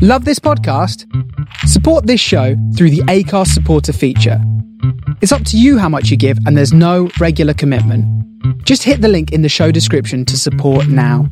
Love this podcast? Support this show through the Acast supporter feature. It's up to you how much you give, and there's no regular commitment. Just hit the link in the show description to support now.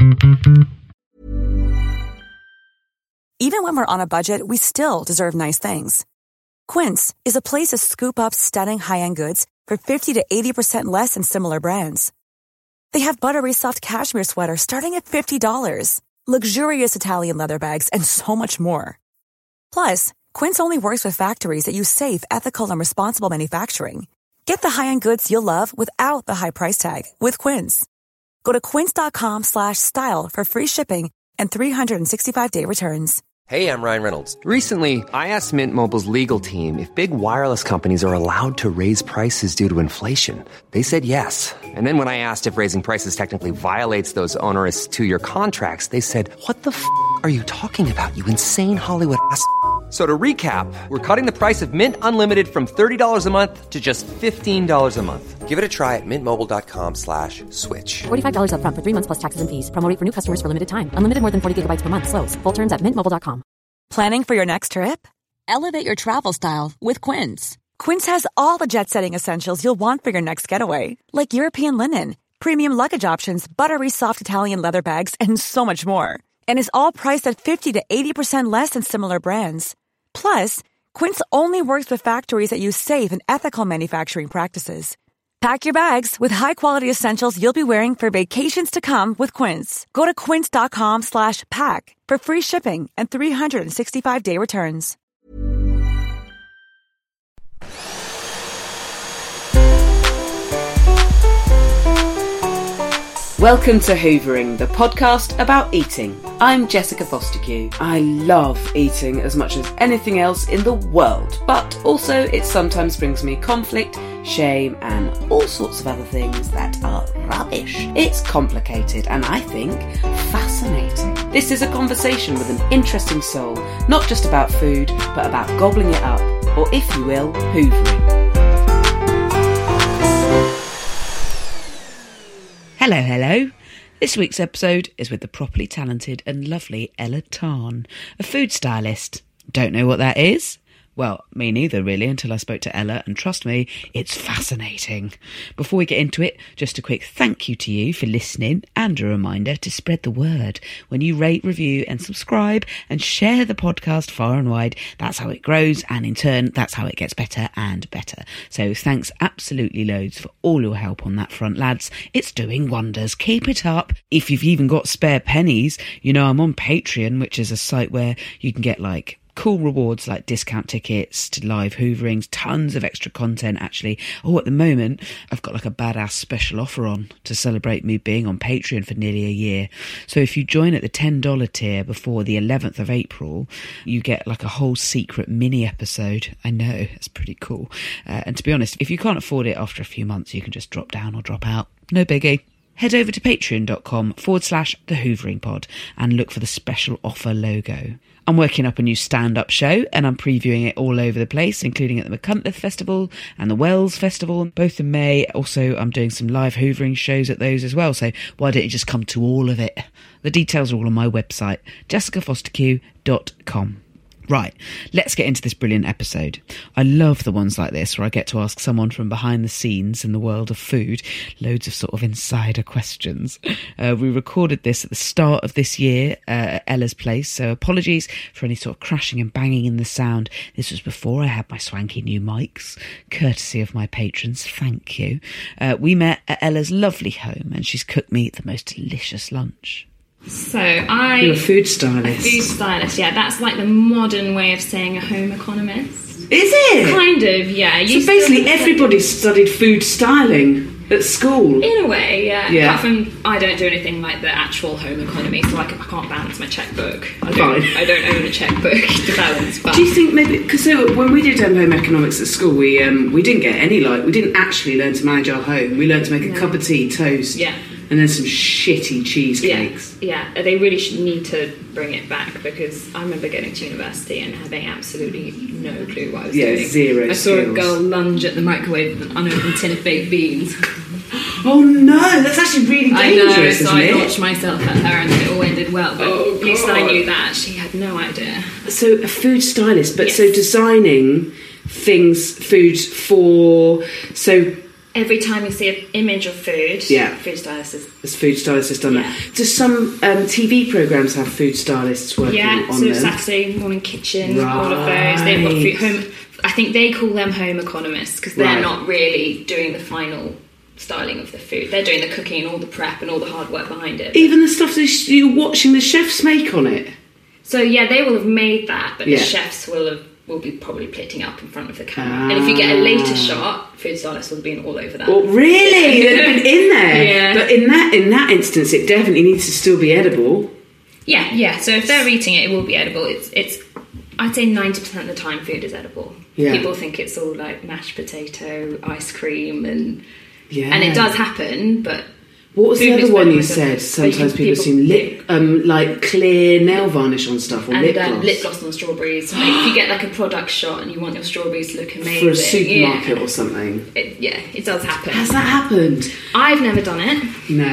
Even when we're on a budget, we still deserve nice things. Quince is a place to scoop up stunning high-end goods for 50 to 80% less than similar brands. They have buttery soft cashmere sweaters starting at $50, luxurious Italian leather bags, and so much more. Plus, Quince only works with factories that use safe, ethical, and responsible manufacturing. Get the high-end goods you'll love without the high price tag with Quince. Go to quince.com/style for free shipping and 365-day returns. Hey, I'm Ryan Reynolds. Recently, I asked Mint Mobile's legal team if big wireless companies are allowed to raise prices due to inflation. They said yes. And then when I asked if raising prices technically violates those onerous two-year contracts, they said, "What the f*** are you talking about, you insane Hollywood ass?" So to recap, we're cutting the price of Mint Unlimited from $30 a month to just $15 a month. Give it a try at mintmobile.com/switch. $45 up front for 3 months plus taxes and fees. Promo rate for new customers for limited time. Unlimited more than 40 gigabytes per month. Slows full terms at mintmobile.com. Planning for your next trip? Elevate your travel style with Quince. Quince has all the jet-setting essentials you'll want for your next getaway, like European linen, premium luggage options, buttery soft Italian leather bags, and so much more. And is all priced at 50 to 80% less than similar brands. Plus, Quince only works with factories that use safe and ethical manufacturing practices. Pack your bags with high-quality essentials you'll be wearing for vacations to come with Quince. Go to quince.com/pack for free shipping and 365-day returns. Welcome to Hoovering, the podcast about eating. I'm Jessica Fostekew. I love eating as much as anything else in the world, but also it sometimes brings me conflict, shame, and all sorts of other things that are rubbish. It's complicated and I think fascinating. This is a conversation with an interesting soul, not just about food, but about gobbling it up, or if you will, hoovering. Hello, hello. This week's episode is with the properly talented and lovely Ella Tarn, a food stylist. Don't know what that is? Well, me neither really, until I spoke to Ella, and trust me, it's fascinating. Before we get into it, just a quick thank you to you for listening, and a reminder to spread the word. When you rate, review and subscribe and share the podcast far and wide, that's how it grows, and in turn, that's how it gets better and better. So thanks absolutely loads for all your help on that front, lads. It's doing wonders. Keep it up. If you've even got spare pennies, you know I'm on Patreon, which is a site where you can get like cool rewards like discount tickets to live hooverings, tons of extra content actually. Oh, at the moment, I've got like a badass special offer on to celebrate me being on Patreon for nearly a year. So if you join at the $10 tier before the 11th of April, you get like a whole secret mini episode. I know, it's pretty cool. And to be honest, if you can't afford it after a few months, you can just drop down or drop out. No biggie. Head over to patreon.com/The Hoovering Pod and look for the special offer logo. I'm working up a new stand-up show and I'm previewing it all over the place, including at the Machynlleth Festival and the Wells Festival, both in May. Also, I'm doing some live hoovering shows at those as well, so why don't you just come to all of it? The details are all on my website, jessicafostekew.com. Right, let's get into this brilliant episode. I love the ones like this where I get to ask someone from behind the scenes in the world of food loads of sort of insider questions. We recorded this at the start of this year at Ella's place, so apologies for any sort of crashing and banging in the sound. This was before I had my swanky new mics, courtesy of my patrons, thank you. We met at Ella's lovely home and she's cooked me the most delicious lunch. So You're a food stylist. Food stylist, yeah. That's like the modern way of saying a home economist. Is it? Kind of, yeah. So basically everybody studied food styling at school. In a way, yeah. Apart from, I don't do anything like the actual home economy, so I can't balance my checkbook. I don't own a checkbook to balance. But do you think maybe, because when we did home economics at school, we didn't get any, we didn't actually learn to manage our home. We learned to make a cup of tea, toast. Yeah. And then some shitty cheesecakes. Yeah, they really should need to bring it back, because I remember getting to university and having absolutely no clue what I was doing. Zero I saw a girl lunge at the microwave with an unopened tin of baked beans. Oh no, that's actually really dangerous, so isn't I it? notched myself at her and it all ended well, but at least I knew that. She had no idea. So a food stylist, but Yes. so designing food for, so Every time you see an image of food, Yeah. food stylist is... as food stylists has done Yeah. that. Do some TV programmes have food stylists working Yeah, on so them? Saturday Morning Kitchen, all of those. They've got food, home... I think they call them home economists because they're Right. not really doing the final styling of the food. They're doing the cooking and all the prep and all the hard work behind it. Even the stuff that you're watching the chefs make on it. So yeah, they will have made that, but Yeah. the chefs will be probably plating up in front of the camera. And if you get a later shot, food stylists will have been all over that. Oh, really? They've been in there. Yeah. But in that instance, it definitely needs to still be edible. Yeah. So if they're eating it, it will be edible. It's I'd say 90% of the time, food is edible. Yeah. People think it's all like mashed potato, ice cream, and Yeah. it does happen, but. What was the food other mix one you with them. said? Sometimes But people seem like clear nail varnish on stuff or And lip gloss. on strawberries. So if you get like a product shot and you want your strawberries to look amazing For a supermarket yeah, or something. it does happen. Has that happened? I've never done it.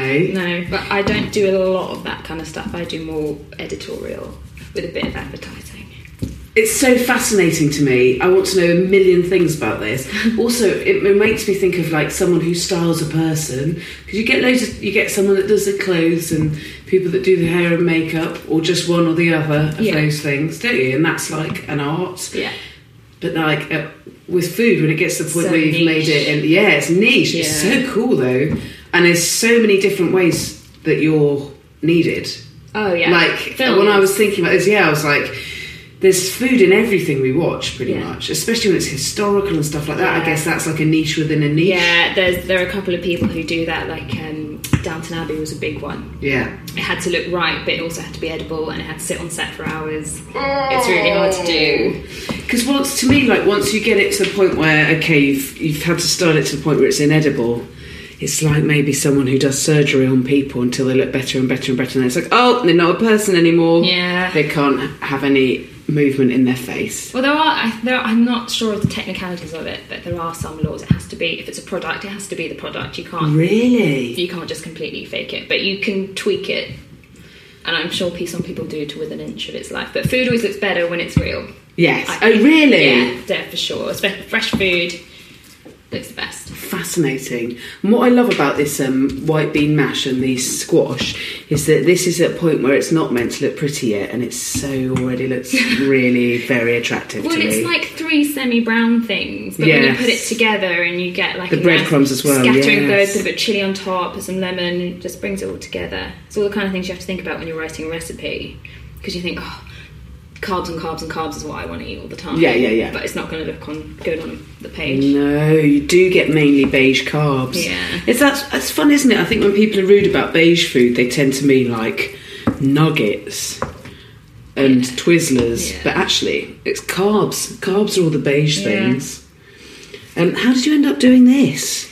No. But I don't do a lot of that kind of stuff. I do more editorial with a bit of advertising. It's so fascinating to me. I want to know a million things about this. Also, it makes me think of like someone who styles a person, because you get someone that does the clothes and people that do the hair and makeup, or just one or the other of those things, don't you? And that's like an art. Yeah. But like with food, when it gets to the point So where you've made it, and it's niche. Yeah. It's so cool though, and there's so many different ways that you're needed. Oh yeah. Like Films. when I was thinking about this, I was like, there's food in everything we watch, pretty Yeah. much, especially when it's historical and stuff like that. Yeah. I guess that's like a niche within a niche. Yeah, there are a couple of people who do that. Like Downton Abbey was a big one. Yeah. It had to look right, but it also had to be edible, and it had to sit on set for hours. It's really hard to do. Because once you get it to the point where you've had to style it to the point where it's inedible, it's like maybe someone who does surgery on people until they look better and better and better, and it's like, oh, they're not a person anymore. Yeah. They can't have any movement in their face. Well, I'm not sure of the technicalities of it, but there are some laws. It has to be, if it's a product, it has to be the product. You can't just completely fake it, but you can tweak it. And I'm sure some people do to within an inch of its life. But food always looks better when it's real. Yes. I think. Really? Yeah, for sure. Especially fresh food looks the best. Fascinating. And what I love about this white bean mash and the squash is that this is at a point where it's not meant to look pretty yet, and it already looks really very attractive Well, to me. it's like 3 semi-brown things, but when you Yes. put it together and you get like The a breadcrumbs nice as well, scattering yes. those, a bit of chilli on top, put some lemon, it just brings it all together. It's all the kind of things you have to think about when you're writing a recipe, because you think, oh, carbs and carbs and carbs is what I want to eat all the time. Yeah. But it's not going to look good on the page. No, you do get mainly beige carbs. Yeah. That's fun, isn't it? I think when people are rude about beige food, they tend to mean like nuggets and Twizzlers, Yeah. but actually it's carbs. Carbs are all the beige things. How did you end up doing this?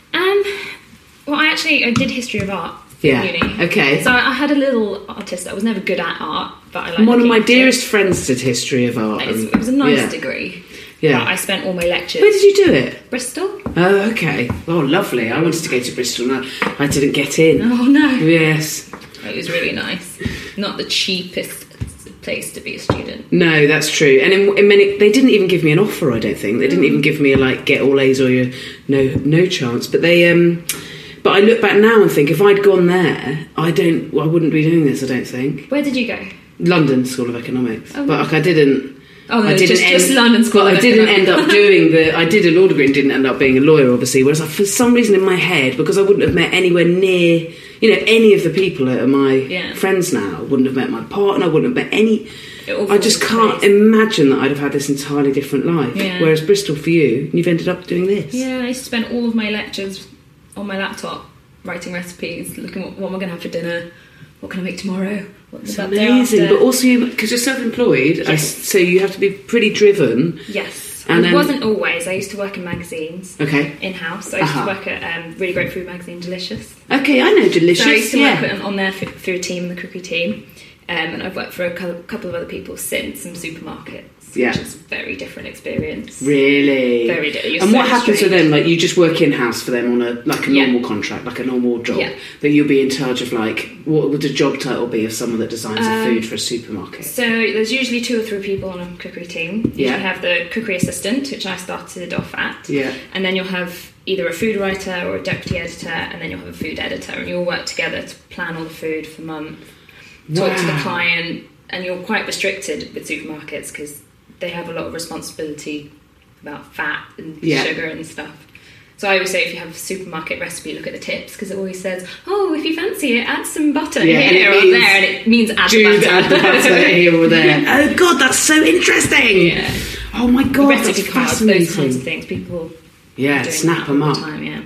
Well, I did history of art. Yeah, at uni. okay. So I had a little artist. I was never good at art, but I like. One of my dearest friends did history of art. It was a nice degree. Yeah. But I spent all my lectures. Where did you do it? Bristol. Oh, okay. Oh, lovely. I wanted to go to Bristol and I didn't get in. Oh no. Yes. It was really nice. Not the cheapest place to be a student. No, that's true. And in many, they didn't even give me an offer. I don't think they didn't even give me a get all A's or your no chance. But they. But I look back now and think if I'd gone there, I wouldn't be doing this. I don't think. Where did you go? London School of Economics. Oh, but I didn't. Oh no, I didn't just London School. But of I didn't end Economics. up doing I did a law degree and didn't end up being a lawyer, obviously. Whereas for some reason in my head, because I wouldn't have met anywhere near, any of the people that are my friends now, wouldn't have met my partner, wouldn't have met any. I just can't imagine that I'd have had this entirely different life. Yeah. Whereas Bristol for you've ended up doing this. Yeah, I used to spend all of my lectures on my laptop writing recipes, looking at what am I going to have for dinner, what can I make tomorrow. It's amazing, but also because you're self-employed, so you have to be pretty driven. Yes, and it wasn't always. I used to work in magazines. Okay. In-house. I used to work at really great food magazine, Delicious. Okay, I know Delicious. So I used to work on their food team and the cookery team. And I've worked for a couple of other people since, some supermarkets, Yeah. which is a very different experience. Really? Very different. And what happens with them? Like, you just work in-house for them on a Yeah. normal contract, like a normal job, Yeah. that you'll be in charge of, like, what would the job title be of someone that designs the food for a supermarket? So there's usually 2 or 3 people on a cookery team. Yeah. You have the cookery assistant, which I started off at. Yeah. And then you'll have either a food writer or a deputy editor, and then you'll have a food editor, and you all work together to plan all the food for the month, talk to the Wow. client, and you're quite restricted with supermarkets because they have a lot of responsibility about fat and Yeah. sugar and stuff. So I always say, if you have a supermarket recipe, look at the tips, because it always says, oh, if you fancy it, add some butter Yeah, and here it or means there, and it means add the Jude, butter. add the butter here or there. Oh, God, that's so interesting. Yeah. Oh, my The God, that's recipe cards, those kinds of fascinating. things, people Yeah, are doing snap that them all up. the time, yeah.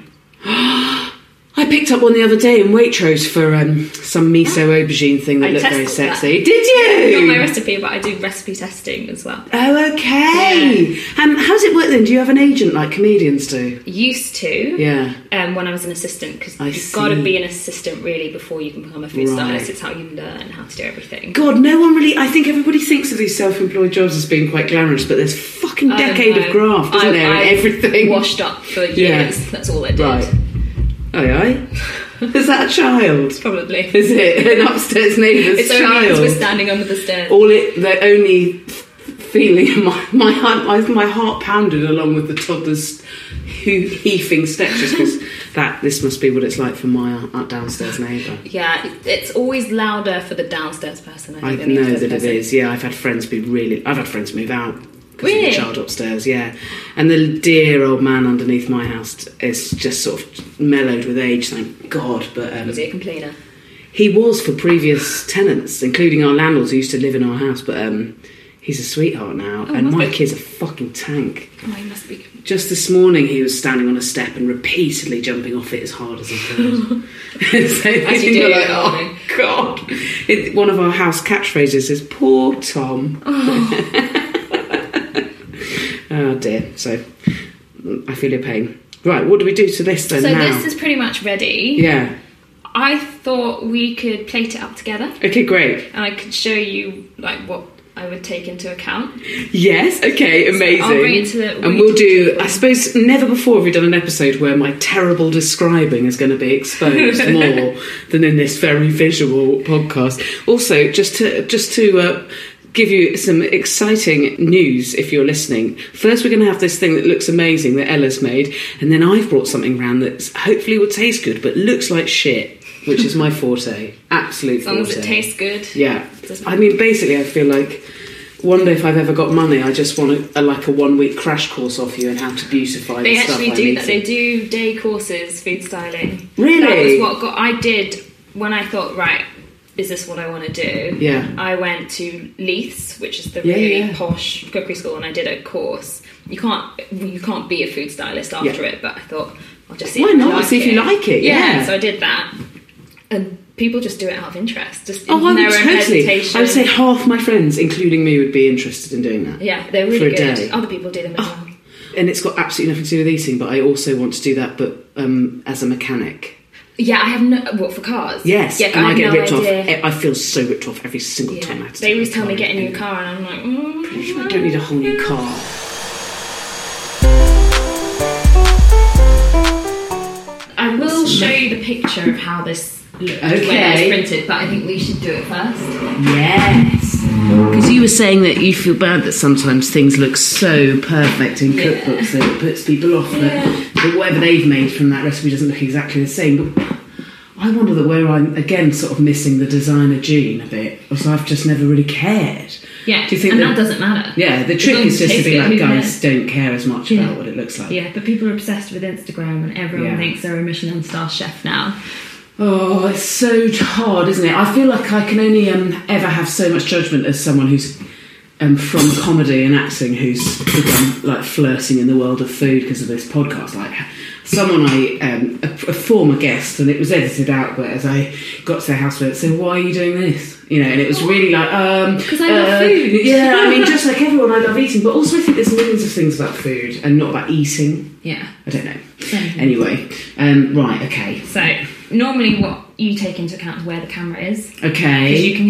I picked up one the other day in Waitrose for some miso aubergine thing that I looked very tested that. sexy. Did you? Not my recipe, but I do recipe testing as well. Oh, okay. How's it work then? Do you have an agent like comedians do? Used to, Yeah. when I was an assistant, because I you've got to see. be an assistant really before you can become a food Right. stylist. It's how you learn how to do everything. God, no one really... I think everybody thinks of these self-employed jobs as being quite glamorous, but there's a fucking decade of graft, isn't there, and everything. Washed up for years. Yeah. That's all I did. Right. Aye. Is that a child? Probably. Is it an upstairs neighbour's It's child? only because we're standing under the stairs. The only feeling in my heart pounded along with the toddler's heaving steps, just because this must be what it's like for my downstairs neighbour. Yeah, it's always louder for the downstairs person. I I think, than the know upstairs that person. it is. Yeah, I've had friends move out because of Really? the child upstairs. Yeah, and the dear old man underneath my house is just sort of mellowed with age, thank God. But Was he a complainer? he was for previous tenants, including our landlords who used to live in our house. But he's a sweetheart now, and must my be. kid's a fucking tank. Oh, he must be. Just this morning, he was standing on a step and repeatedly jumping off it as hard as he could. So As you do, you're like, darling. oh God! One of our house catchphrases is "Poor Tom." Oh dear. So I feel your pain. Right, what do we do to this then? So now? this is pretty much ready. Yeah. I thought we could plate it up together, Okay, great. and I could show you like what I would take into account. Yes. Okay. Amazing. I'll bring it to the- and we'll do. I suppose never before have we done an episode where my terrible describing is going to be exposed more than in this very visual podcast. Also, just to give you some exciting news if you're listening. First, we're going to have this thing that looks amazing that Ella's made, and then I've brought something round that hopefully will taste good but looks like shit, which is my forte. Absolute As long forte. as it tastes good. Yeah. Doesn't- I mean, basically, I feel like one day if I've ever got money, I just want a 1-week crash course off you on how to beautify They the stuff actually I'm do that. They eating. do day courses, food styling. Really? That was what I did when I thought, right, is this what I want to do? Yeah. I went to Leith's, which is the Yeah, really yeah. posh cookery school, and I did a course. You can't be a food stylist after Yeah. it, but I thought I'll just see. Why if I not? like See if you like it, yeah. So I did that, and people just do it out of interest, just Oh, I in their would own totally. hesitation. I would say half my friends, including me, would be interested in doing that. Yeah, they're for really a good. day. Other people do them as well. And it's got absolutely nothing to do with eating, but I also want to do that, but as a mechanic. Yeah, I have no. What, for cars? Yes, Yeah, and I have get no ripped idea. off. I feel so ripped off every single Yeah. time I have to They take always my tell me car get a new in. car, and I'm like, I don't need a whole new car. I will show you the picture of how this looked when Okay. it was printed, but I think we should do it first. Yes. Because you were saying that you feel bad that sometimes things look so perfect in cookbooks that it puts people off, that whatever they've made from that recipe doesn't look exactly the same. But I wonder that where I'm, again, sort of missing the designer gene a bit, was I've just never really cared. Yeah, Do you think and that- that doesn't matter. Yeah, the As trick long is as it just to tastes be good, like, who guys, cares? don't care as much Yeah. about what it looks like. Yeah, but people are obsessed with Instagram, and everyone Yeah. thinks they're a Michelin star chef now. Oh, it's so hard, isn't it? I feel like I can only ever have so much judgment as someone who's from comedy and acting, who's begun like flirting in the world of food because of this podcast. Like someone a former guest, and it was edited out, but as I got to their house, went, "So why are you doing this?" You know, and it was really like, Because I love food. Yeah, I mean, just like everyone, I love eating, but also I think there's millions of things about food and not about eating. Yeah. I don't know. Same. Anyway, right, okay. So normally what you take into account is where the camera is. Because Okay. you can have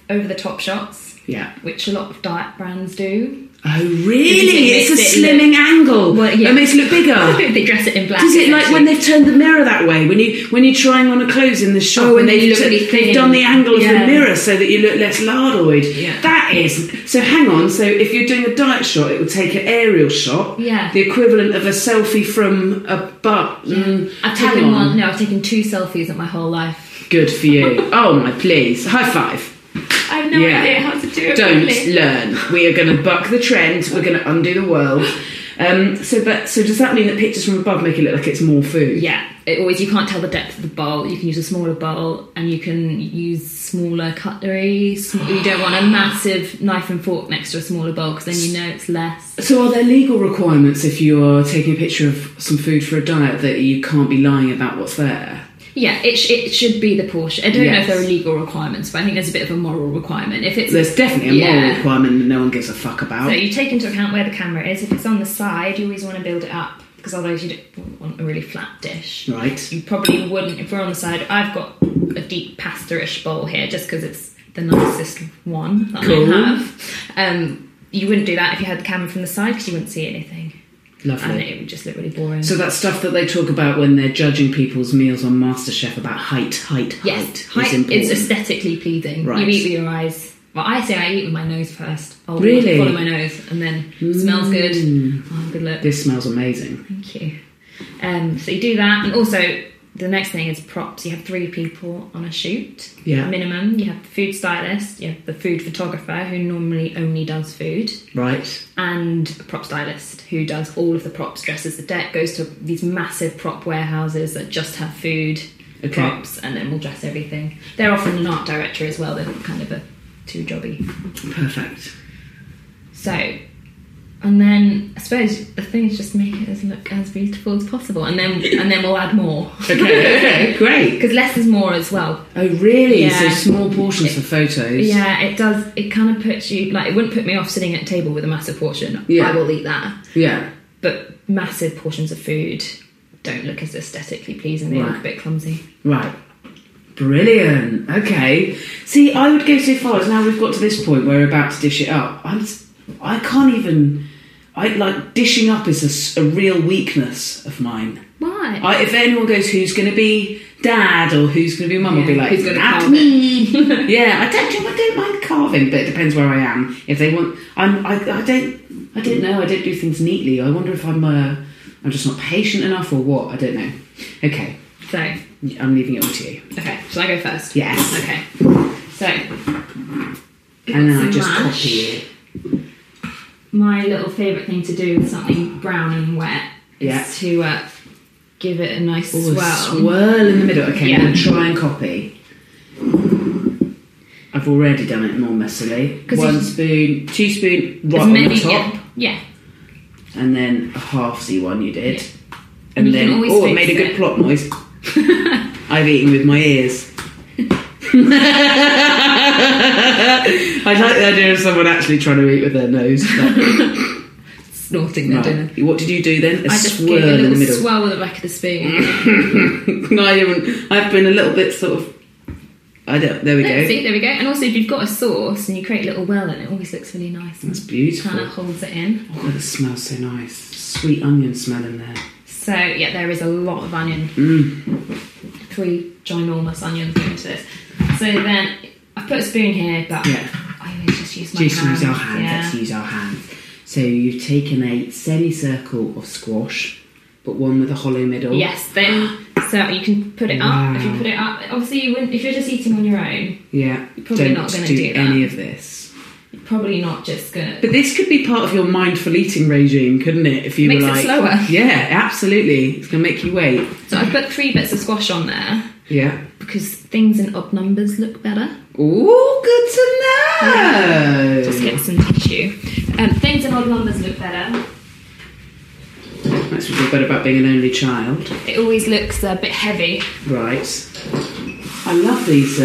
over-the-top shots, which a lot of diet brands do. Oh, really? It's a slimming angle. Well, yeah. It makes it look bigger. They dress it in black. Is it like when they've turned the mirror that way? When you're trying on a clothes in the shop and they've done the angle of the mirror so that you look less lardoid. Yeah. That is... So hang on. So if you're doing a diet shot, it would take an aerial shot. Yeah. The equivalent of a selfie from a butt. I've taken one. No, I've taken 2 selfies in my whole life. Good for you. Oh my, please. High five. I have no idea how to do it. Don't properly. learn. We are going to buck the trend. We're going to undo the world. So does that mean that pictures from above make it look like it's more food? Yeah. You can't tell the depth of the bowl. You can use a smaller bowl, and you can use smaller cutlery. You don't want a massive knife and fork next to a smaller bowl, because then you know it's less. So are there legal requirements if you are taking a picture of some food for a diet that you can't be lying about what's there? Yeah, it should be the portion. I don't know if there are legal requirements, but I think there's a bit of a moral requirement. There's definitely a moral requirement that no one gives a fuck about. So you take into account where the camera is. If it's on the side, you always want to build it up, because otherwise you don't want a really flat dish. Right. You probably wouldn't, if we're on the side. I've got a deep pasta-ish bowl here, just because it's the nicest one that I have. You wouldn't do that if you had the camera from the side, because you wouldn't see anything. Lovely. And it would just look really boring. So that stuff that they talk about when they're judging people's meals on MasterChef about height is aesthetically pleasing. Right. You eat with your eyes. Well, I say I eat with my nose first. I'll really? follow my nose, and then smells good. Oh, good look. This smells amazing. Thank you. So you do that, and also the next thing is props. You have 3 people on a shoot, minimum. You have the food stylist, you have the food photographer, who normally only does food, right, and a prop stylist who does all of the props, dresses the deck, goes to these massive prop warehouses that just have food props, and then will dress everything. They're often an art director as well. They're kind of a 2-jobby. Perfect. So. And then I suppose the thing is just make it look as beautiful as possible, and then we'll add more. Okay, great. Because less is more as well. Oh, really? Yeah. So small portions for photos. Yeah, it does. It kind of puts you like, it wouldn't put me off sitting at a table with a massive portion. Yeah. I will eat that. Yeah. But massive portions of food don't look as aesthetically pleasing. They look a bit clumsy. Right. Brilliant. Okay. See, I would go so far as now we've got to this point where we're about to dish it up. I can't even... dishing up is a real weekness of mine. Why? If anyone goes, who's going to be dad or who's going to be mum, I'll be like, who's going to carve me. Yeah, I don't mind carving, but it depends where I am. If they want, I don't know. I don't do things neatly. I wonder if I'm just not patient enough or what. I don't know. Okay. So I'm leaving it all to you. Okay. Shall I go first? Yes. Okay. So. And then I just copy it. My little favourite thing to do with something brown and wet is to give it a nice swirl. A swirl in the middle. Okay, I'm going to try and copy. I've already done it more messily. 2 teaspoon right on the top. Yeah. And then a half-y one you did. Yeah. And then, it made a good plop noise. I've eaten with my ears. I like the idea of someone actually trying to eat with their nose. Snorting their dinner. What did you do then? I just gave a little swirl with the back of the spoon. I've been a little bit sort of... there we go. See, there we go. And also, if you've got a sauce and you create a little well in it, always looks really nice. That's beautiful. Kind of holds it in. Oh, it smells so nice. Sweet onion smell in there. So, yeah, there is a lot of onion. 3 ginormous onions into this. So then, I put a spoon here, but I always just use my hands. Use our hands. Yeah. Let's use our hands. So you've taken a semicircle of squash, but one with a hollow middle. Yes. Then, so you can put it up. If you put it up, obviously you wouldn't. If you're just eating on your own, you're probably not going to do that. Any of this. You're probably not just going to. But this could be part of your mindful eating regime, couldn't it? If you Makes were like, it slower. Yeah, absolutely. It's going to make you wait. So I put 3 bits of squash on there. Yeah. Because things in odd numbers look better. Ooh, good to know. Just get some tissue. Things in odd numbers look better. That's what feel better about being an only child. It always looks a bit heavy. Right. I love these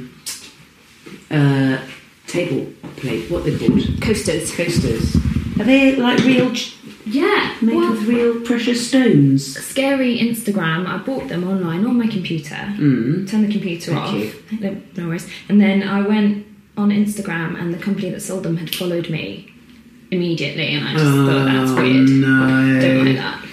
table plate. What are they called? Coasters. Are they like real? Yeah. Made with real precious stones. Scary Instagram. I bought them online on my computer. Turn the computer off. Thank you. No worries. And then I went on Instagram, and the company that sold them had followed me immediately, and I just thought that's weird. No. Don't like that.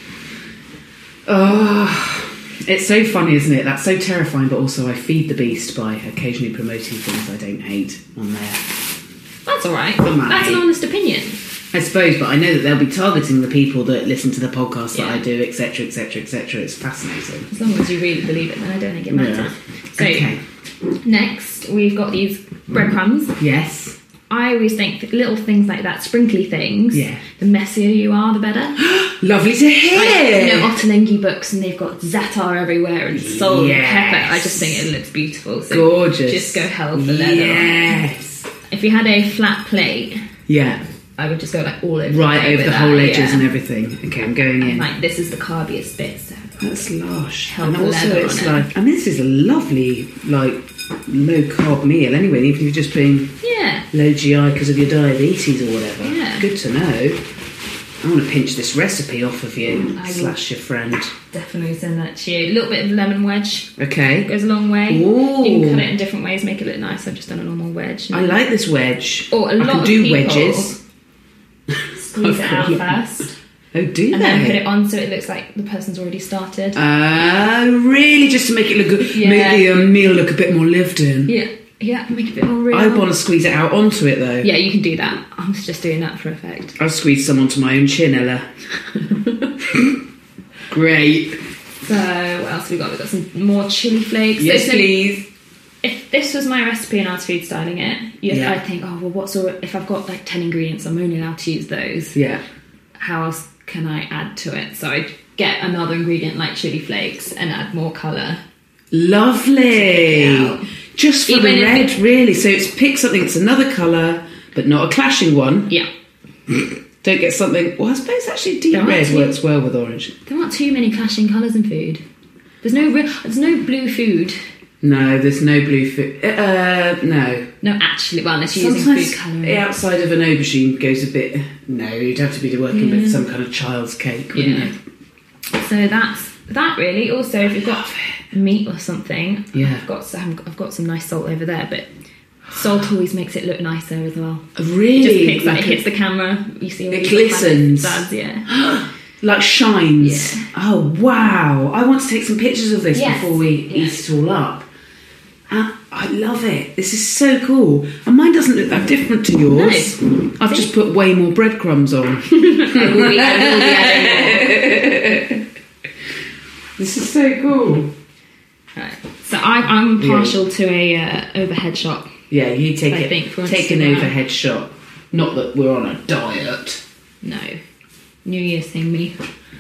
Oh, it's so funny, isn't it? That's so terrifying, but also I feed the beast by occasionally promoting things I don't hate on there. That's all right. Come on, That's an honest opinion. I suppose, but I know that they'll be targeting the people that listen to the podcast that Yeah. I do, etc., etc., etc. It's fascinating. As long as you really believe it, then I don't think it matters. So, Okay. next, we've got these breadcrumbs. Yes. I always think that little things like that, sprinkly things, Yeah. the messier you are, the better. Lovely to hear. Like, Ottolenghi books, and they've got za'atar everywhere and salt and Yes. pepper. I just think it looks beautiful. So Gorgeous. Just go hell for leather. Yes. If you had a flat plate, Yeah. I would just go like all over Right plate over with the that, whole edges yeah. and everything. Okay, I'm going in. Like, this is the carbiest bit. So. That's lush. Hell And for also leather it's on it. like, I mean, this is a lovely, like, low carb meal anyway, even if you're just being Yeah. low GI because of your diabetes or whatever. Yeah. Good to know. I want to pinch this recipe off of you, I will. slash your friend. Definitely send that to you. A little bit of lemon wedge Okay. goes a long way. Ooh. You can cut it in different ways, make it look nice. I've just done a normal wedge. I like this wedge. Or a I lot can of do people wedges. Squeeze it out first, Oh, do and then put they? it on so it looks like the person's already started. Really? Just to make it look good, Yeah. make the meal look a bit more lived in. Yeah, make it a bit more real. I want to squeeze it out onto it though. Yeah, you can do that. I was just doing that for effect. I'll squeeze some onto my own chin, Ella. Great. So what else have we got? We've got some more chili flakes. Yes, So please. If this was my recipe and I was food styling it, Yeah. I'd think, oh well, if I've got like 10 ingredients, I'm only allowed to use those. Yeah. How else can I add to it? So I'd get another ingredient like chili flakes and add more colour. Lovely. Yeah. Just for Even the if red, it- really. So it's pick something that's another colour, but not a clashing one. Yeah. Don't get something. Well, I suppose actually deep There aren't red too- works well with orange. There aren't too many clashing colours in food. There's no blue food. No, there's no blue food. No. No, actually, well, unless you're using Sometimes food colouring. the outside of an aubergine goes a bit. No, you'd have to be working with some kind of child's cake, wouldn't Yeah. you? So that's that really. Also, if you've got meat or something, Yeah. I've got some nice salt over there, but salt always makes it look nicer as well. Really? It just picks Like it hits the camera. You see all It these little glistens. buds, yeah. like shines. Yeah. Oh wow! I want to take some pictures of this Yes. before we eat it all up. I love it. This is so cool. And mine doesn't look that different to yours. No. I've just put way more breadcrumbs on. I will be adding more. This is so cool. Right. So I'm partial to a overhead shot. Yeah, you take I it. think for Take an Instagram. overhead shot. Not that we're on a diet. No. New Year's thing, me.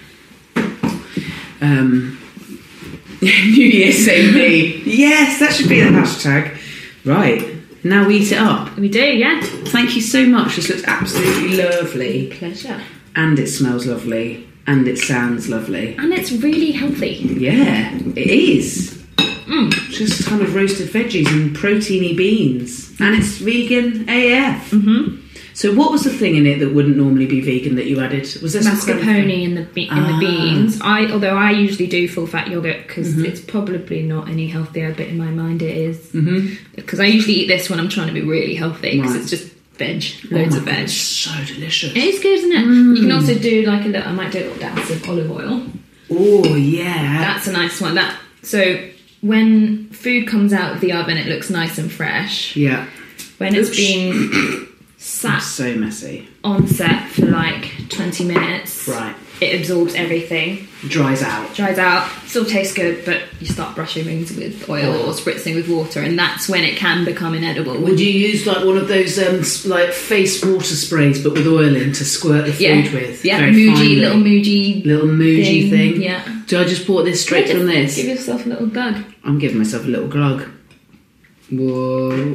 New Year's say me. Yes, that should be the hashtag. Right. Now we eat it up. We do, yeah. Thank you so much. This looks absolutely lovely. Pleasure. And it smells lovely. And it sounds lovely. And it's really healthy. Yeah, it is. Just a ton of roasted veggies and proteiny beans. And it's vegan AF. Mm-hmm. So what was the thing in it that wouldn't normally be vegan that you added? Was there some kind of- Mascarpone in the beans. Although I usually do full fat yogurt because it's probably not any healthier, but in my mind it is. Because I usually eat this when I'm trying to be really healthy because Right. it's just veg, loads of veg. It's so delicious. It is good, isn't it? You can also do like a little. I might do a little douse of olive oil. Oh, yeah. That's a nice one. So when food comes out of the oven, it looks nice and fresh. Yeah. When it's Oops. been sat So messy. on set for like 20 minutes, Right. it absorbs everything, Dries out. dries out, still tastes good, but you start brushing things with oil or spritzing with water, and that's when it can become inedible. Would you use like one of those like face water sprays but with oil in to squirt the food with? Yeah, Very Muji, finely. little Muji thing. Yeah. Do I just pour this straight Just from this? Give yourself a little glug. I'm giving myself a little glug. Whoa.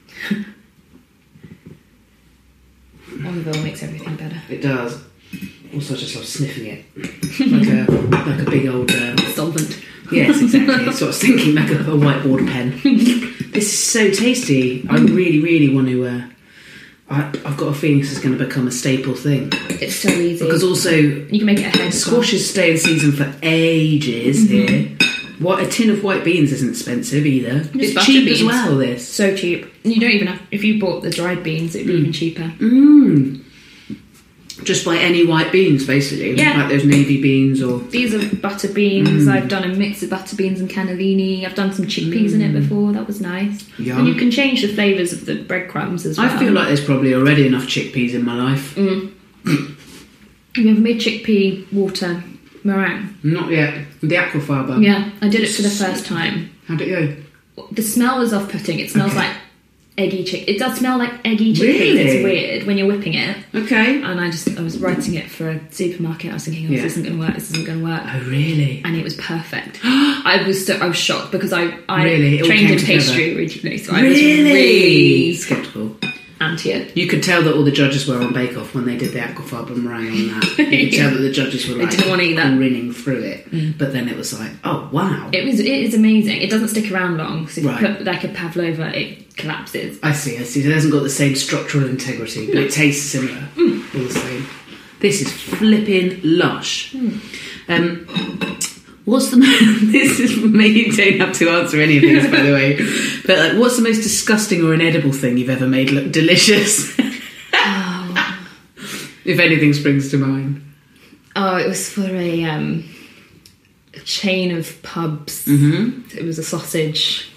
Olive oil makes everything better. It does. Also, I just love sniffing it. like a big old... Solvent. Yes, exactly. That's what I was thinking, like a whiteboard pen. This is so tasty. I really, really want to... I've got a feeling this is going to become a staple thing. It's so easy. Because also... You can make it ahead. Squashes stay in season for ages here. What, a tin of white beans isn't expensive either. It's butter cheap beans. as well, this. So cheap. You don't even have... If you bought the dried beans, it would be even cheaper. Just buy any white beans, basically. Yeah. Like those navy beans or... These are butter beans. I've done a mix of butter beans and cannellini. I've done some chickpeas in it before. That was nice. Yum. And you can change the flavours of the breadcrumbs as well. I feel like there's probably already enough chickpeas in my life. Have you ever made chickpea water meringue? Not yet. The aquafaba. Yeah, I did it for the first time. How'd it go? The smell is off-putting. It smells like eggy chick. It does smell like eggy chickpeas. Really? It's weird when you're whipping it. Okay. And I was writing it for a supermarket. I was thinking, this isn't going to work. This isn't going to work. Oh, really? And it was perfect. I was shocked because I Really? It all trained came in pastry together? originally, so I was really sceptical. anti it. You could tell that all the judges were on Bake Off when they did the aquafaba meringue on that. You could tell that the judges were like didn't want to eat that. grinning through it. But then it was like, oh wow. It is amazing. It doesn't stick around long. So if Right. you put like a pavlova, it collapses. I see. It hasn't got the same structural integrity, but it tastes similar. All the same. This is flipping lush. What's the this is maybe you don't have to answer any of these, by the way. But like, what's the most disgusting or inedible thing you've ever made look delicious? If anything springs to mind. Oh, it was for a chain of pubs. It was a sausage.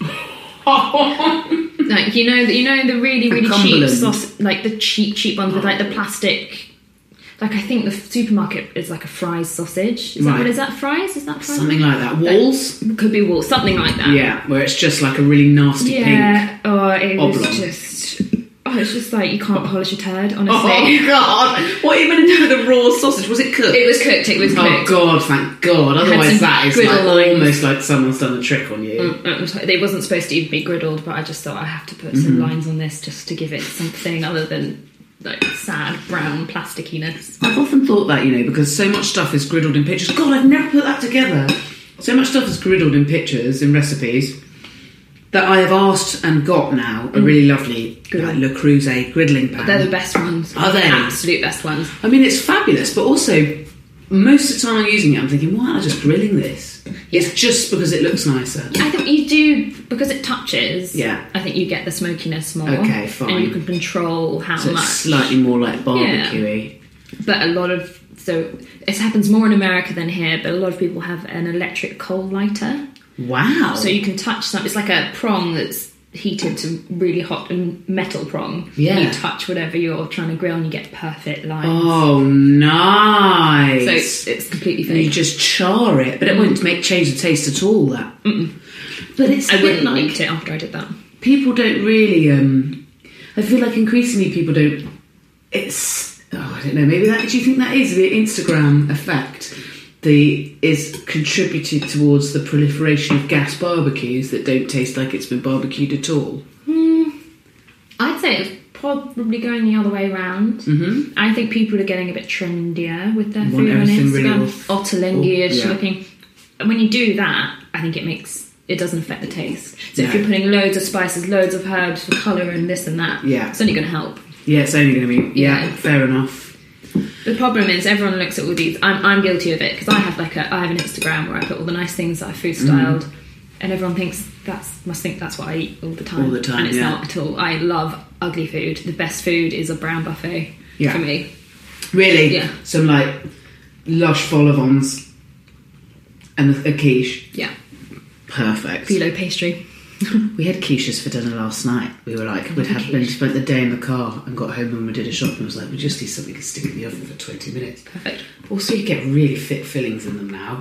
Like you know the really cheap Cumberland. sausage, like the cheap ones with like the plastic. Like I think the supermarket is like a Fry's sausage. Is that Right. what is that? Fry's? Is that Fry's? Something like that. Walls? Could be Walls. Something like that. Yeah, where it's just like a really nasty pink. Yeah. Oh, it was oblong. just. Oh, it's just like you can't polish a turd. Honestly. Oh God! What are you going to do with a raw sausage? Was it cooked? It was cooked. It was Oh cooked. God! Thank God! Otherwise, some that is griddle like lines. almost like someone's done a trick on you. It wasn't supposed to even be griddled, but I just thought I have to put some lines on this just to give it something other than like sad brown plasticiness. I've often thought that, because so much stuff is griddled in pictures. God, I've never put that together. So much stuff is griddled in pictures, in recipes, that I have asked and got now a really lovely like, Le Creuset griddling pan. They're the best ones. Are they? The absolute best ones. I mean, it's fabulous, but also, most of the time I'm using it, I'm thinking, why am I just grilling this? It's just because it looks nicer. I think you do, because it touches, Yeah. I think you get the smokiness more. Okay, fine. And you can control how So much. it's slightly more like barbecue-y. But so it happens more in America than here, but a lot of people have an electric coal lighter. Wow. So you can touch something. It's like a prong that's heated to really hot and metal prong. Yeah. And you touch whatever you're trying to grill and you get perfect lines. Oh, nice. So it's completely And you fake. just char it, but it won't change the taste at all, that. But it's I a bit wouldn't like... eat it after I did that. People don't really... I feel like increasingly people don't... It's... Oh, I don't know, maybe that... Do you think that is the Instagram effect? Is contributed towards the proliferation of gas barbecues that don't taste like it's been barbecued at all? I'd say it's probably going the other way around. Mm-hmm. I think people are getting a bit trendier with their Want food on everything Instagram. really Ottolenghi-ish yeah. looking. And when you do that, I think it doesn't affect the taste. So if No. you're putting loads of spices, loads of herbs for colour and this and that, Yeah. it's only going to help. Yeah, it's only going to be... Yeah, Yeah. fair enough. The problem is everyone looks at all these. I'm guilty of it because I have an Instagram where I put all the nice things that I food styled, and everyone must think that's what I eat all the time. All the time, and it's yeah. not at all. I love ugly food. The best food is a brown buffet Yeah. for me. Really? Yeah. Some, like, lush vol au vents and a quiche. Yeah, Perfect. phyllo pastry. We had quiches for dinner last night. We were like, we'd spent the day in the car and got home and we did a shop and was like, we just need something to stick in the oven for 20 minutes. Perfect. Also, you get really fit fillings in them now.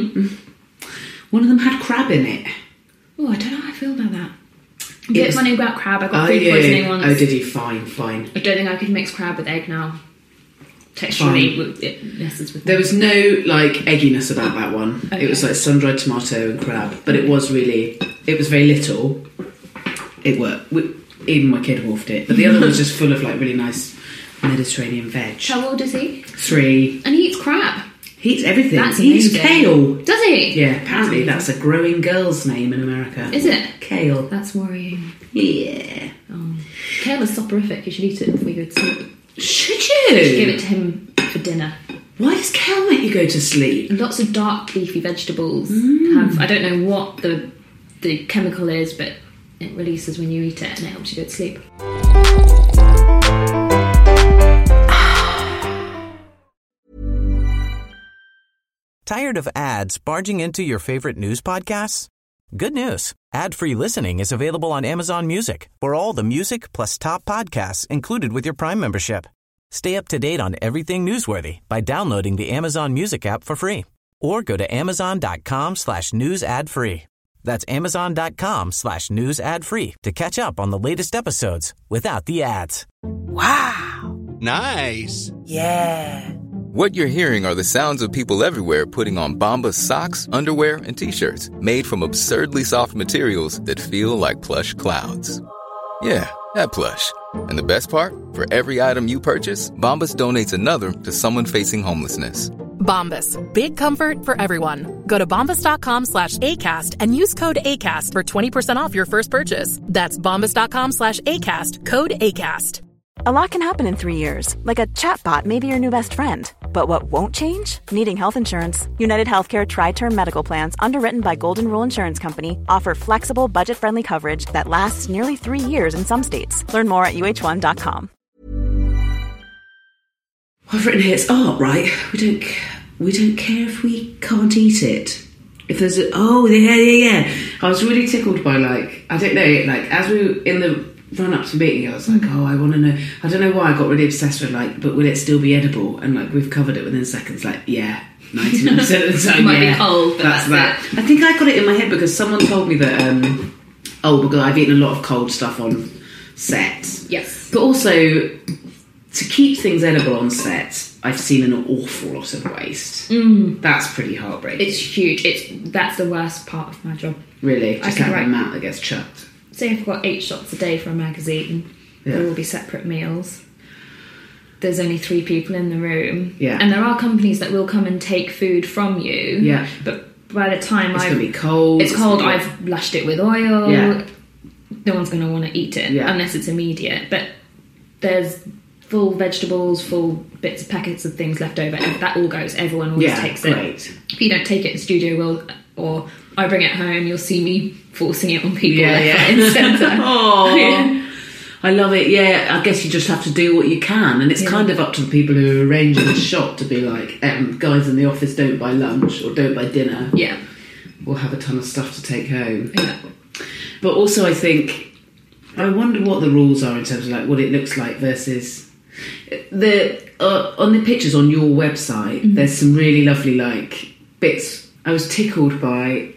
One of them had crab in it. Oh, I don't know how I feel about that. I'm a bit funny about crab. I got food yeah. poisoning once. Oh, did he? Fine. I don't think I could mix crab with egg now. Texturally, it messes with me. There was no, like, egginess about that one. Okay. It was like sun-dried tomato and crab. But it was very little. It worked. Even my kid wolfed it. But the other was just full of, like, really nice Mediterranean veg. How old is he? 3. And he eats crab. He eats everything. That's He eats amazing. kale. Does he? Yeah, apparently that's a growing girl's name in America. Is it? Kale. That's worrying. Yeah. Kale is soporific. You should eat it before you go to sleep. Should you? Give it to him for dinner. Why does kale make you go to sleep? Lots of dark leafy vegetables have, I don't know what the chemical is, but it releases when you eat it and it helps you go to sleep. Tired of ads barging into your favorite news podcasts? Good news. Ad-free listening is available on Amazon Music for all the music plus top podcasts included with your Prime membership. Stay up to date on everything newsworthy by downloading the Amazon Music app for free or go to amazon.com/news ad free. That's amazon.com/news ad free to catch up on the latest episodes without the ads. Wow. Nice. Yeah. What you're hearing are the sounds of people everywhere putting on Bombas socks, underwear, and T-shirts made from absurdly soft materials that feel like plush clouds. Yeah, that plush. And the best part? For every item you purchase, Bombas donates another to someone facing homelessness. Bombas. Big comfort for everyone. Go to bombas.com/ACAST and use code ACAST for 20% off your first purchase. That's bombas.com/ACAST. Code ACAST. A lot can happen in 3 years, like a chatbot may be your new best friend. But what won't change? Needing health insurance. United Healthcare Tri-Term Medical Plans, underwritten by Golden Rule Insurance Company, offer flexible, budget-friendly coverage that lasts nearly 3 years in some states. Learn more at uh1.com. I've written here, it's art, right? We don't care if we can't eat it. If there's yeah. I was really tickled by, I don't know, as we were in the run up to meeting, I was like, I want to know. I don't know why I got really obsessed with but will it still be edible? And we've covered it within seconds. 99% of the time, might be cold, but that's that. I think I got it in my head because someone told me that. Because I've eaten a lot of cold stuff on set. Yes, but also to keep things edible on set, I've seen an awful lot of waste. That's pretty heartbreaking. It's huge. That's the worst part of my job. Really, just having an amount that gets chucked. Say I've got 8 shots a day for a magazine. There will be separate meals. There's only 3 people in the room. Yeah. And there are companies that will come and take food from you. Yeah. But by the time it's going to be cold. It's cold. I've lashed it with oil. Yeah. No one's going to want to eat it unless it's immediate. But there's full vegetables, full bits of packets of things left over. And that all goes. Everyone always takes it. If you don't take it, the studio will, or I bring it home, you'll see me forcing it on people left, right and centre. I love it. Yeah, I guess you just have to do what you can, and it's kind of up to the people who are arranging the shot to be like, guys in the office, don't buy lunch or don't buy dinner. Yeah, we'll have a ton of stuff to take home. Yeah. But also, I think I wonder what the rules are in terms of what it looks like versus the on the pictures on your website. Mm-hmm. There's some really lovely bits. I was tickled by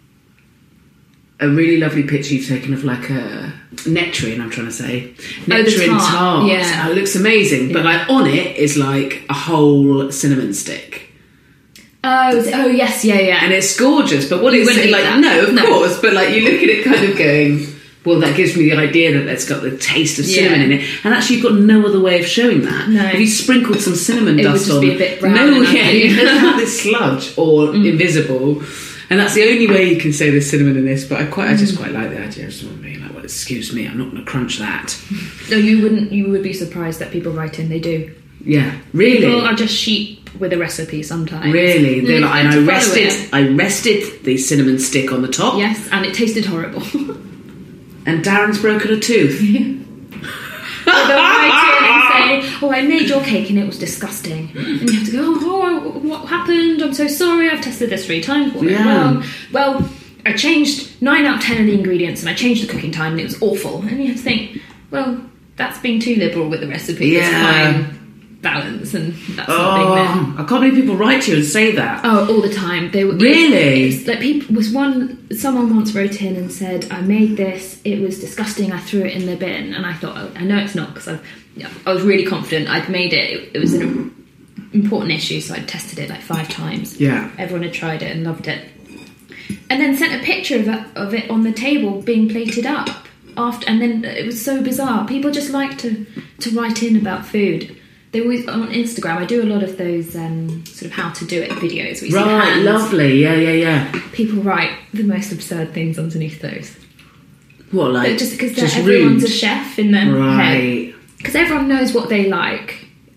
a really lovely picture you've taken of a nectarine, I'm trying to say. Nectarine tart. Yeah. It looks amazing. Yeah. But on it is a whole cinnamon stick. Oh yes, yeah. And it's gorgeous. But what is it like? No, of course. But you look at it kind of going, well, that gives me the idea that it's got the taste of cinnamon in it. And actually, you've got no other way of showing that. No. If you sprinkled some cinnamon dust on, it would just be a bit brown. You don't have this sludge or invisible. And that's the only way you can say there's cinnamon in this. But I just quite like the idea of someone being well, excuse me, I'm not going to crunch that. No, you wouldn't. You would be surprised that people write in. They do. Yeah, really. People are just sheep with a recipe sometimes. Really, they're I rested the cinnamon stick on the top. Yes, and it tasted horrible. And Darren's broken a tooth. Or they'll write in and say, I made your cake and it was disgusting. And you have to go, what happened? I'm so sorry, I've tested this 3 times. What went wrong? Well, I changed 9 out of 10 of the ingredients and I changed the cooking time and it was awful. And you have to think, well, that's being too liberal with the recipe. It's fine balance and that's not being there. I can't believe people write to you and say that. Oh, all the time. Really? Someone once wrote in and said, I made this, it was disgusting, I threw it in the bin. And I thought, I know it's not, because I was really confident I'd made it. It was an important issue, so I'd tested it 5 times. Yeah. Everyone had tried it and loved it. And then sent a picture of it on the table being plated up after, and then it was so bizarre. People just like to write in about food. They always on Instagram. I do a lot of those sort of how to do it videos. Right, lovely, yeah. People write the most absurd things underneath those. What, just because everyone's a chef in their head. Right. Because everyone knows what they like.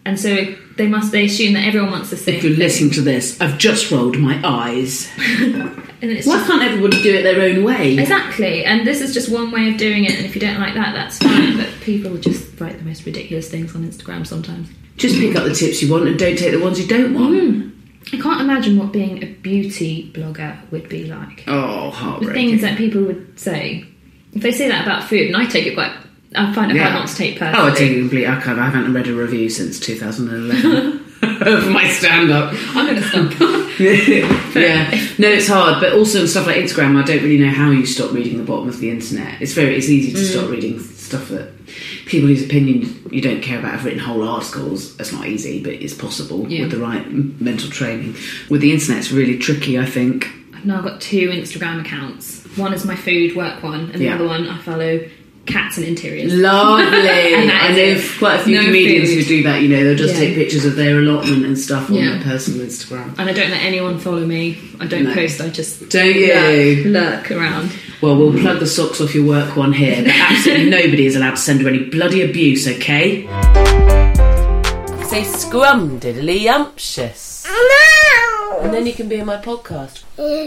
And so they assume that everyone wants the same. If you're listening to this, I've just rolled my eyes. And it's Why can't everybody do it their own way? Exactly, and this is just one way of doing it, and if you don't like that, that's fine. But people just write the most ridiculous things on Instagram sometimes. Just pick up the tips you want and don't take the ones you don't want. I can't imagine what being a beauty blogger would be like. Oh, The heartbreaking. things that people would say. If they say that about food, and I take it I find it hard not to take personally. Oh, I take it completely. I haven't read a review since 2011 of my stand-up. I'm going to stop. Yeah, no, it's hard. But also in stuff like Instagram, I don't really know how you stop reading the bottom of the internet. It's easy to stop reading stuff that people whose opinion you don't care about have written whole articles. That's not easy, but it's possible with the right mental training. With the internet, it's really tricky, I think. I've now got 2 Instagram accounts. One is my food work one, and the other one I follow cats and interiors. Lovely. And I know quite a few comedians who do that. They'll just take pictures of their allotment and stuff on their personal Instagram. And I don't let anyone follow me. I don't post. I just lurk around. Well, we'll plug the socks off your work one here, but absolutely nobody is allowed to send her any bloody abuse, okay? Say scrumdiddly-umptious. And then you can be in my podcast.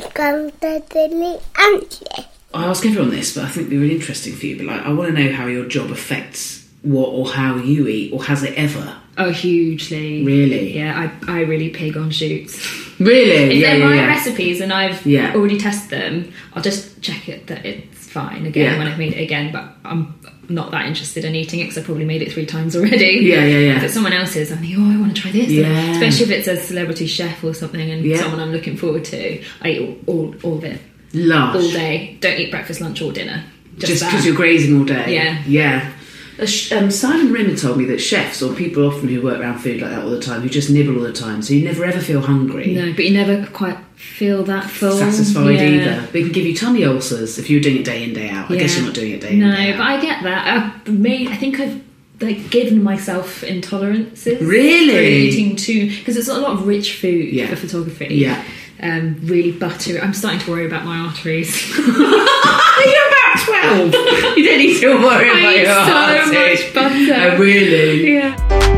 I ask everyone this, but I think they're really interesting for you. But I want to know how your job affects what or how you eat, or has it ever? Oh, hugely. Really? Yeah, I really pig on shoots. Really? If they're my recipes and I've Yeah. already tested them, I'll just check it that it's fine again when I've made it again. But I'm not that interested in eating it because I probably made it 3 times already. Yeah. If it's someone else's, I'm like, I want to try this. Yeah. Especially if it's a celebrity chef or something and someone I'm looking forward to. I eat all of it. Lush. All day. Don't eat breakfast, lunch or dinner. Just because you're grazing all day? Yeah. Yeah. Simon Rimmer told me that chefs, or people often who work around food like that all the time, who just nibble all the time, so you never ever feel hungry. No, but you never quite feel that full. Satisfied either. But it can give you tummy ulcers if you're doing it day in, day out. I guess you're not doing it day in, day out. No, but I get that. I think I've given myself intolerances. Really? For eating too, because it's a lot of rich food for photography. Yeah. Really buttery. I'm starting to worry about my arteries. You're about 12. You don't need to worry about your arteries. I eat so much butter. Oh, really? Yeah.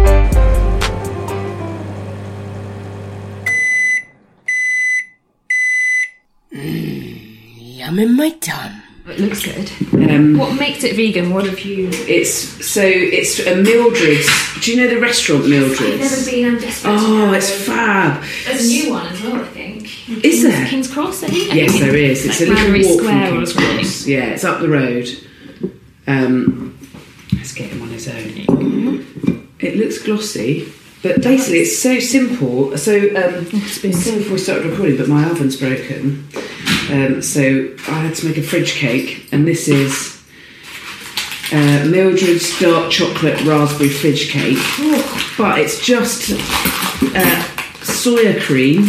Yum in my tum. It looks good. What makes it vegan? What have you... It's a Mildred's. Do you know the restaurant Mildred's? I've never been. I'm desperate. Oh, it's fab. There's a new one as well, I think. Is there? King's Cross, I think. Yes, there is. It's a little walk from King's Square Cross. Yeah, it's up the road. Let's get him on his own. It looks glossy, but basically it's so simple. So, before we started recording, but my oven's broken. So I had to make a fridge cake, and this is Mildred's dark chocolate raspberry fridge cake. But it's just soya cream,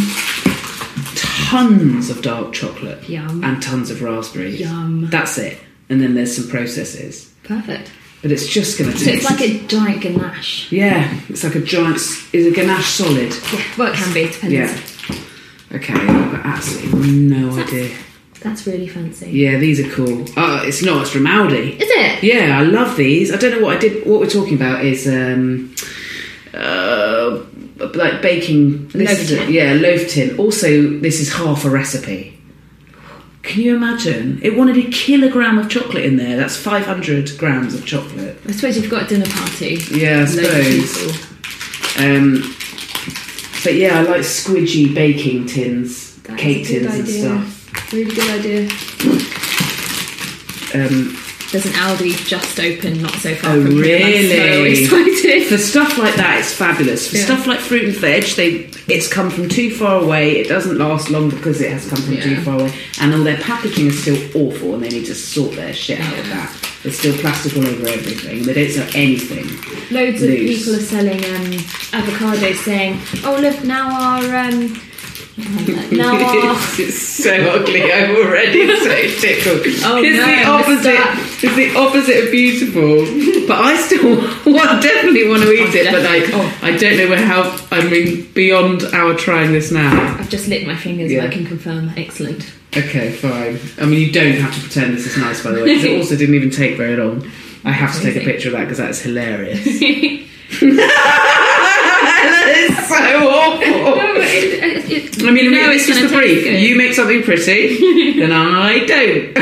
tons of dark chocolate, and tons of raspberries. Yum. That's it. And then there's some processes. Perfect. But it's just going to So it's like a giant ganache. Yeah, it's like a giant... Is a ganache solid? Yeah, well, it can be. It depends. Yeah. Okay, I've got absolutely no idea. That's really fancy. Yeah, these are cool. Oh, it's not. It's from Aldi. Is it? Yeah, I love these. I don't know what I did. What we're talking about is like baking. Loaf tin. Yeah, loaf tin. Also, this is half a recipe. Can you imagine? It wanted a kilogram of chocolate in there. That's 500 grams of chocolate. I suppose you've got a dinner party. Yeah, I suppose. But yeah, I like squidgy baking tins, cake tins and stuff. Really good idea. There's an Aldi just open, not so far from here. Really? I'm so excited. For stuff like that, it's fabulous. For stuff like fruit and veg, it's come from too far away. It doesn't last long because it has come from too far away. And all their packaging is still awful, and they need to sort their shit out of that. There's still plastic all over everything. They don't sell anything. Loads of people are selling avocados, saying, "Oh look, now our It's so ugly. I'm already so tickled. Oh, It's the opposite of beautiful. But I still definitely want to eat it. But I don't know how. I mean, beyond our trying this now. I've just licked my fingers and I can confirm. Excellent. Okay, fine. I mean, you don't have to pretend this is nice, by the way, because it also didn't even take very long. I have to take a picture of that because that's hilarious. mean, know it's it's just the gonna taste brief. good. You make something pretty, then I don't.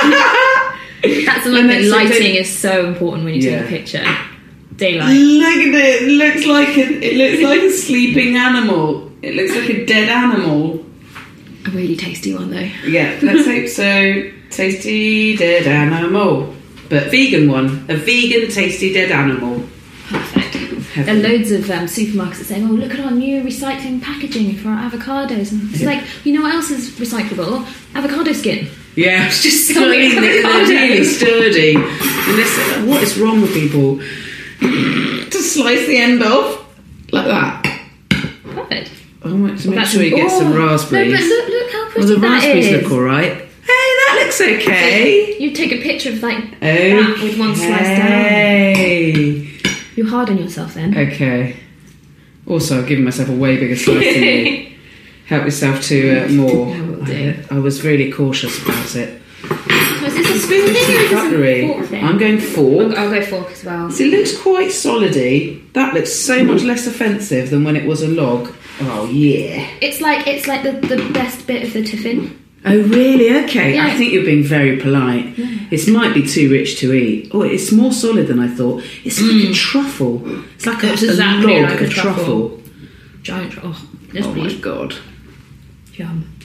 That's the one that lighting is so important when you take a picture. Daylight. Look at it. It looks like a sleeping animal. It looks like a dead animal. A really tasty one though. Yeah, let's hope so. Tasty dead animal. But vegan one. A vegan tasty dead animal. Perfect. There are loads of supermarkets that say, oh, look at our new recycling packaging for our avocados. And it's like, you know what else is recyclable? Avocado skin. Yeah, it's just Some they're avocado. really sturdy. And this, what is wrong with people? To slice the end off like that. Perfect. I want to make sure you get some raspberries. No, but look how pretty Well, the that raspberries is. look alright. Hey, that looks okay. You take a picture of that with one slice down. Hey. You're hard on yourself then. Okay. Also, I've given myself a way bigger slice than you. Help yourself to more. I was really cautious about it. Is this a spoon thing or is this Cutlery. a fork thing? I'm going fork. I'll go fork as well. So it looks quite solidy. That looks so much less offensive than when it was a log. Oh yeah. It's like the best bit of the tiffin. Oh really? Okay. Yeah. I think you're being very polite. Yeah. It might be too rich to eat. Oh, it's more solid than I thought. It's like a truffle. It's like It's a exactly log, like a a truffle. truffle. Giant truffle. Yes, Oh my please. god. Yum.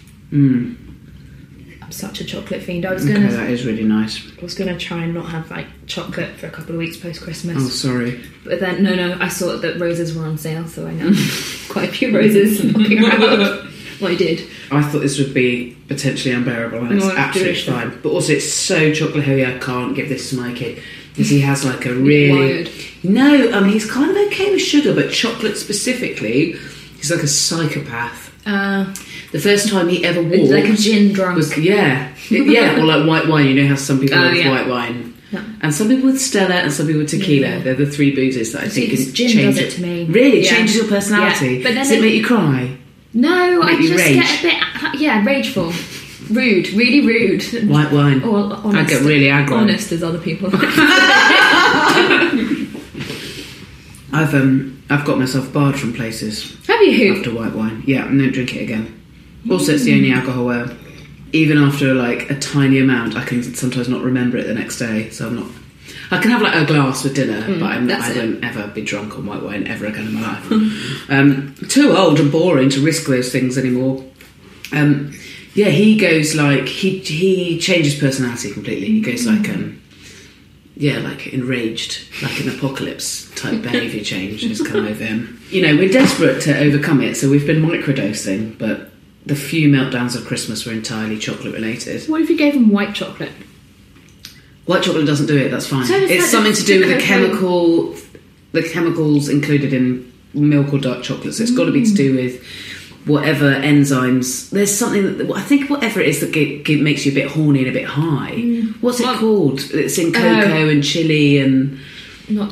I'm such a chocolate fiend. I was Okay, gonna that is really nice. try and not have like chocolate for a couple of weeks post Christmas. Oh, sorry. But then no, I saw that roses were on sale, so I now have quite a few roses knocking around. Well, I did. I thought this would be potentially unbearable, and it's No, it's absolutely delicious. fine. But also, it's so chocolate heavy. I can't give this to my kid because he has like a really Wired. no. I mean, he's kind of okay with sugar, but chocolate specifically, he's like a psychopath. The first time he ever walked, like a gin drunk. was or like white wine. You know how some people Oh, love yeah. white wine. Yeah. And some people with Stella and some people with tequila. Yeah. They're the three boozes that I think See, can gin change does it to me. Really Yeah. changes your personality. Yeah. But then Does it make you cry? No, I Make you just rage? get a bit rageful, rude, really rude. White wine. Or honest. I get really aggro. Honest as other people. I've got myself barred from places. Have you? After white wine. Yeah, and don't drink it again. Also, it's the only alcohol where even after like a tiny amount, I can sometimes not remember it the next day. So I'm not. I can have like a glass with dinner, but I won't ever be drunk on white wine ever again in my life. Too old and boring to risk those things anymore. Yeah, he goes like he changes personality completely. He goes like like enraged, like an apocalypse type behaviour change has come over him. You know, we're desperate to overcome it, so we've been microdosing, but the few meltdowns of Christmas were entirely chocolate related. What if you gave them white chocolate? White chocolate doesn't do it, that's fine. So it's It's like something to do with cocoa. the chemicals included in milk or dark chocolate, so it's got to be to do with whatever enzymes. There's something that I think whatever it is that makes you a bit horny and a bit high. What's it called? It's in cocoa and chili and Not.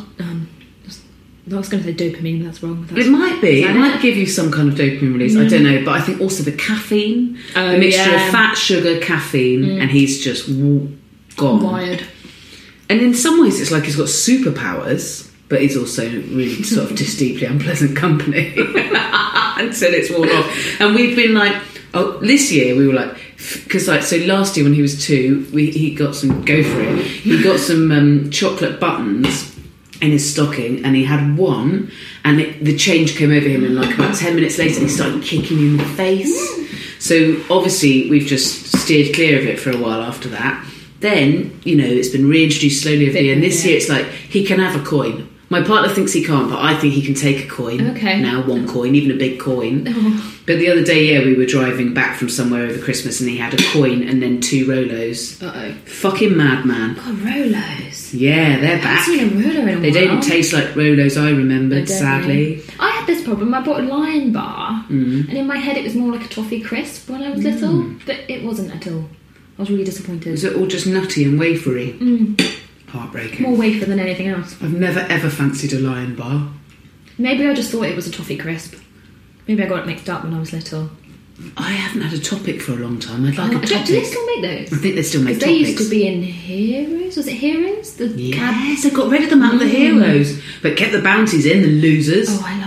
I was going to say dopamine. But that's wrong. it might be. Is It that might give you some kind of dopamine release. I don't know, but I think also the caffeine, the mixture of fat, sugar, caffeine, and he's just gone. Wired. And in some ways, it's like he's got superpowers, but he's also really sort of just deeply unpleasant company until it's worn off. And we've been like, this year we were like, because like, so last year when he was 2, he got some, go for it, he got some chocolate buttons in his stocking, and he had one, and the change came over him, and like about 10 minutes later he started kicking me in the face. So obviously we've just steered clear of it for a while after that. Then, you know, it's been reintroduced slowly over the year, and this year it's like he can have a coin. My partner thinks he can't, but I think he can take a coin. Okay. Now, one coin, even a big coin. Oh. But the other day, we were driving back from somewhere over Christmas, and he had a coin and then 2 Rolos. Uh-oh. Fucking madman. God, Rolos. Yeah, they're I back. haven't seen a Rolo in a They while. don't taste like Rolos I remembered, They don't sadly. really. I had this problem. I bought a Lion bar, and in my head it was more like a toffee crisp when I was little, but it wasn't at all. I was really disappointed. Is it all just nutty and wafery? Heartbreaking. More wafer than anything else. I've never ever fancied a Lion bar. Maybe I just thought it was a toffee crisp. Maybe I got it mixed up when I was little. I haven't had a topic for a long time. I'd like a topic. Do they still make those? I think they still make 'Cause they topics. used to be in Heroes. Was it Heroes? The Yes, they got rid of them out of the Heroes, but kept the bounties in, the losers. Oh, I love bounties.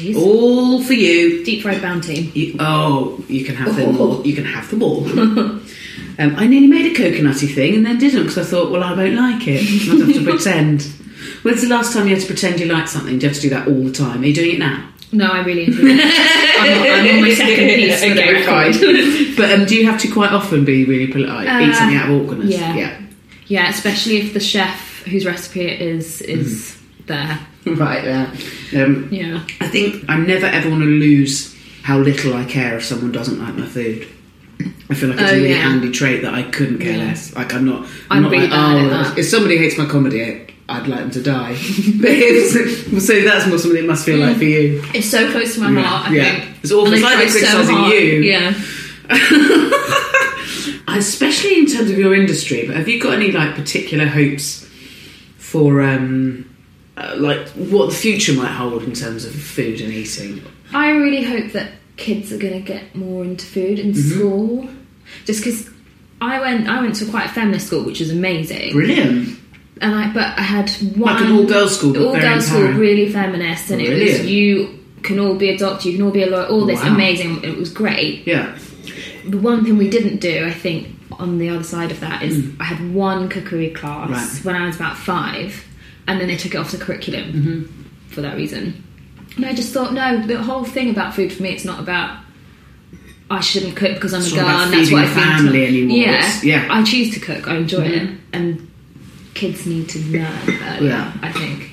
please. All for you. Deep fried Bounty. You can have them all. You can have them all. I nearly made a coconutty thing and then didn't because I thought, well, I won't like it. I'd have to pretend. When's the last time you had to pretend you liked something? Do you have to do that all the time? Are you doing it now? No, I really enjoy it. I'm on my second piece for the record. But do you have to quite often be really polite? Eat something out of awkwardness? Yeah, especially if the chef whose recipe it is there. Right, yeah. I think I never ever want to lose how little I care if someone doesn't like my food. I feel like it's a really handy trait that I couldn't care less. Like I'm not really like, bad at that. If somebody hates my comedy, I'd like them to die. So that's more something it must feel like for you. It's so close to my heart, I think. It's awful. It's like they're criticising you. Yeah. Especially in terms of your industry, but have you got any like particular hopes for like what the future might hold in terms of food and eating? I really hope that kids are going to get more into food in school. Just because I went to quite a feminist school, which was amazing. Brilliant. But I had one... Like an all-girls school, but all-girls school, really feminist, and Brilliant. It was, you can all be a doctor, you can all be a lawyer, all this amazing, it was great. Yeah. The one thing we didn't do, I think, on the other side of that, is I had one cookery class when I was about 5, and then they took it off the curriculum for that reason. And I just thought, no, the whole thing about food for me, it's not about I shouldn't cook because I'm a girl and that's what I think. Family anymore. Yeah, I choose to cook, I enjoy it, and kids need to learn earlier, I think.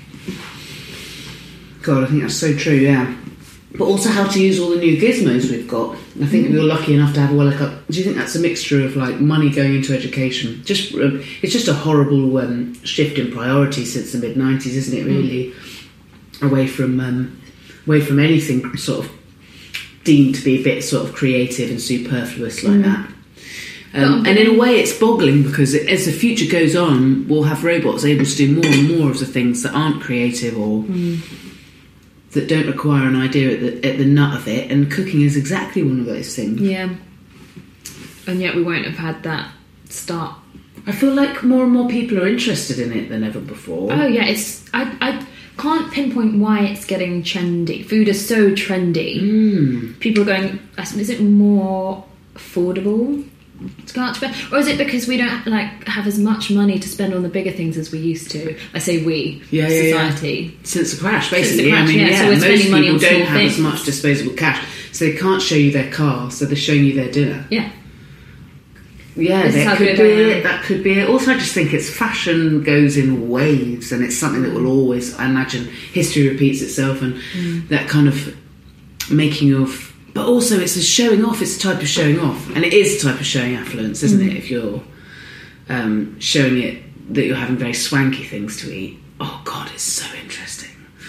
God, I think that's so true, yeah. But also how to use all the new gizmos we've got. I think we were lucky enough to have do you think that's a mixture of like money going into education? It's just a horrible shift in priority since the mid-90s, isn't it, really? Away from anything sort of deemed to be a bit sort of creative and superfluous like that. And in a way it's boggling because as the future goes on, we'll have robots able to do more and more of the things that aren't creative or that don't require an idea at the nut of it, and cooking is exactly one of those things. Yeah. And yet we won't have had that start. I feel like more and more people are interested in it than ever before. Oh yeah, I can't pinpoint why it's getting trendy. Food is so trendy. People are going, is it more affordable to go out to bed? Or is it because we don't have as much money to spend on the bigger things as we used to? I say we, society. Since the crash, basically. So we're most spending money people on don't small have things. as much disposable cash, so they can't show you their car, so they're showing you their dinner. Yeah. Yeah, that could be it. Also, I just think it's fashion goes in waves, and it's something that will always, I imagine, history repeats itself, and that kind of making of. But also, it's a showing off. It's a type of showing off, and it is a type of showing affluence, isn't it? If you're showing it that you're having very swanky things to eat. Oh God, it's so interesting.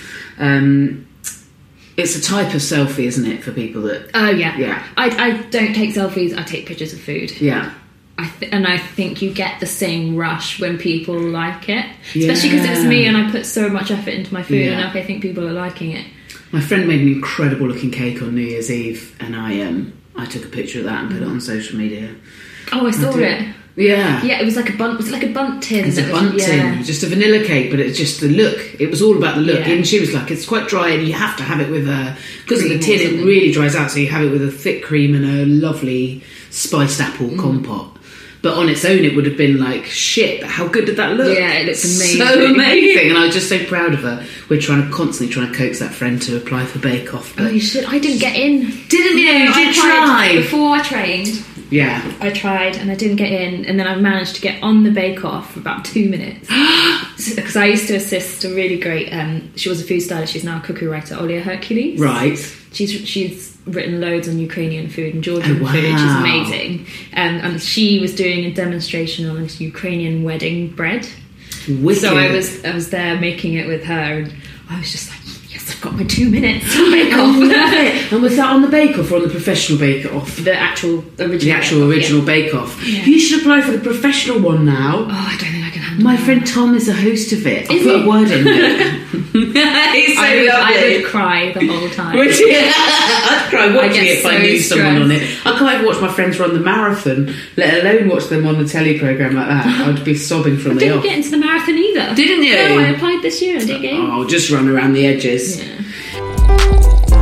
It's a type of selfie, isn't it, for people that? Oh yeah. I don't take selfies. I take pictures of food. Yeah. And I think you get the same rush when people like it, especially because it's me and I put so much effort into my food, and I think people are liking it. My friend made an incredible looking cake on New Year's Eve, and I took a picture of that and put it on social media. Oh, I saw it. Yeah. Yeah, it was like a bundt. Was it like a bundt tin? It's a bundt tin, just a vanilla cake, but it's just the look. It was all about the look. And she was like, it's quite dry, and you have to have it with because of the tin, it really dries out. So you have it with a thick cream and a lovely spiced apple compote. But on its own, it would have been like, shit, but how good did that look? Yeah, it looks amazing. So amazing. And I was just so proud of her. We're constantly trying to coax that friend to apply for Bake Off. Oh, you should. I didn't get in. Didn't you? You did try. Before I trained. Yeah. I tried and I didn't get in. And then I managed to get on the Bake Off for about 2 minutes. Because I used to assist a really great, she was a food stylist, she's now a cookery writer, Olia Hercules. Right. She's written loads on Ukrainian food and Georgian food. She's amazing. And she was doing a demonstration on this Ukrainian wedding bread. Wicked. So I was there making it with her, and I was just like, yes, I've got my 2 minutes to Bake Off. Love it. And was that on the Bake Off or on the professional Bake Off? The actual original. The actual original Bake Off. Yeah. You should apply for the professional one now. Oh, I don't think I can handle My that. friend Tom is the host of it. I'll Is put he? a word in there. He's so lovely. I would cry the whole time. Would you? I'd cry watching it if I knew someone on it. I can't even watch my friends run the marathon, let alone watch them on a telly programme like that. I'd be sobbing from the off. I didn't get into the marathon either. Didn't you? No, I applied this year and didn't get in. Oh, just run around the edges. Yeah.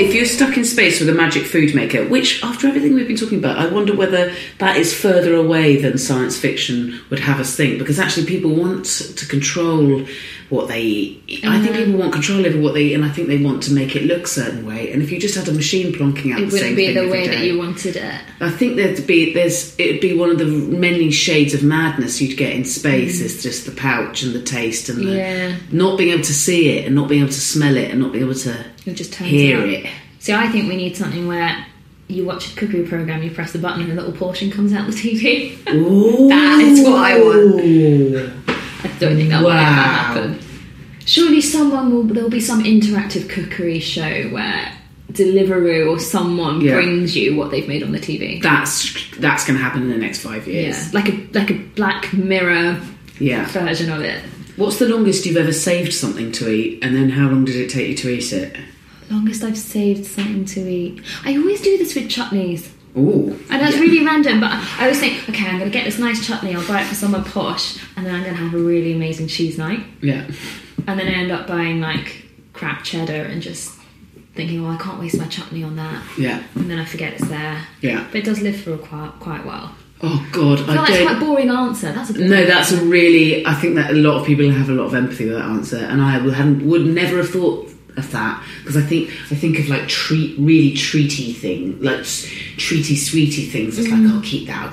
if you're stuck in space with a magic food maker, which after everything we've been talking about, I wonder whether that is further away than science fiction would have us think, because actually people want to control what they eat. I think people want control over what they eat, and I think they want to make it look a certain way. And if you just had a machine plonking out the same thing it wouldn't be the every way day, that you wanted it. I think it'd be one of the many shades of madness you'd get in space. Is just the pouch and the taste and the not being able to see it and not being able to smell it and not being able to hear it. See, I think we need something where you watch a cookery programme, you press the button and a little portion comes out the TV. Ooh. That is what I want. I don't think that will ever happen. Surely there'll be some interactive cookery show where Deliveroo or someone brings you what they've made on the TV. That's going to happen in the next 5 years. Yeah, like a Black Mirror version of it. What's the longest you've ever saved something to eat, and then how long did it take you to eat it? Longest I've saved something to eat. I always do this with chutneys. Ooh. I know it's really random, but I always think, okay, I'm going to get this nice chutney, I'll buy it for someone posh, and then I'm going to have a really amazing cheese night. Yeah. And then I end up buying like crap cheddar and just thinking, I can't waste my chutney on that. Yeah. And then I forget it's there. Yeah. But it does live for quite a while. Oh God, I feel like that's quite a boring answer. That's a no. That's a really. I think that a lot of people have a lot of empathy with that answer, and I would never have thought of that, because I think of like really treaty thing, like treaty sweetie things. It's like I'll keep that.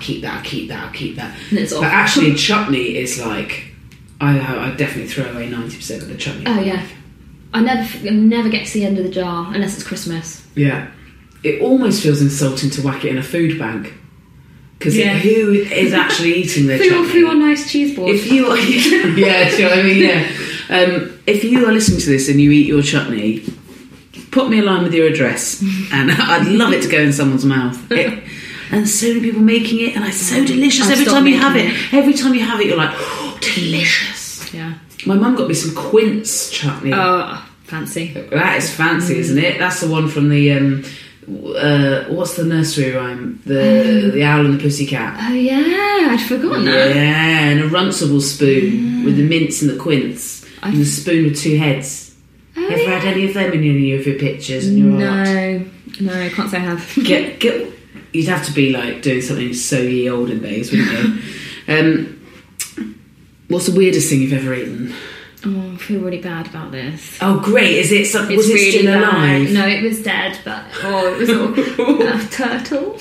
But actually, chutney is like I definitely throw away 90% of the chutney. Oh yeah, I never get to the end of the jar unless it's Christmas. Yeah, it almost feels insulting to whack it in a food bank. Because who is actually eating their chutney? Who are nice cheese balls? If you are, do you know what I mean? Yeah. If you are listening to this and you eat your chutney, put me a line with your address, and I'd love it to go in someone's mouth. And so many people making it, and it's so delicious. Every time you have it, you're like, oh, delicious. Yeah. My mum got me some quince chutney. Oh, fancy. That is fancy, isn't it? That's the one from the. What's the nursery rhyme? The Owl and the Pussycat. Oh yeah, I'd forgotten that. Yeah, and a runcible spoon with the mince and the quince, and a spoon with two heads. Ever had any of them in any of your pictures in your art? No, I can't say I have. You'd have to be like doing something so ye olden days, wouldn't you? What's the weirdest thing you've ever eaten? Oh, I feel really bad about this. Oh, great! Is it something? Was it really still alive? No, it was dead, but it was all a turtle.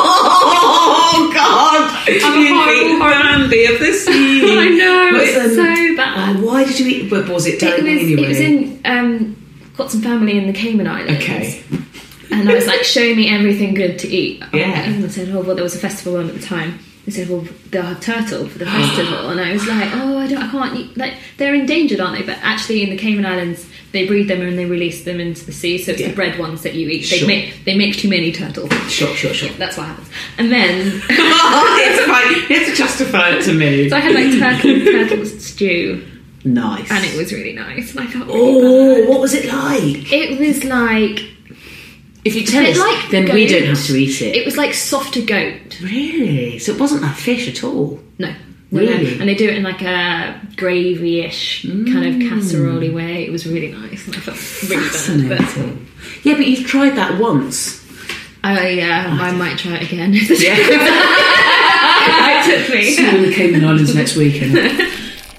Oh God! I'm a Bambi of the sea. I know, it's so bad. Oh, why did you eat? But was it dying anyway? It was in. Got some family in the Cayman Islands. Okay. And I was like, show me everything good to eat. Yeah. And I said, there was a festival on at the time. They said, they'll have turtle for the festival. And I was like, I can't eat. Like, they're endangered, aren't they? But actually, in the Cayman Islands, they breed them and they release them into the sea. So it's the bred ones that you eat. They make too many turtles. Sure. That's what happens. And then... it's fine. You have to justify it to me. So I had like turtle stew. Nice. And it was really nice. And I felt really bad. What was it like? It was like... If you tell us, like then goat. We don't have to eat it. It was like softer goat. Really? So it wasn't like fish at all? No. Really? No. And they do it in like a gravy-ish kind of casserole-y way. It was really nice. And I felt really bad. But... Yeah, but you've tried that once. I might try it again. Yeah. It took me. See you in the Cayman Islands next weekend.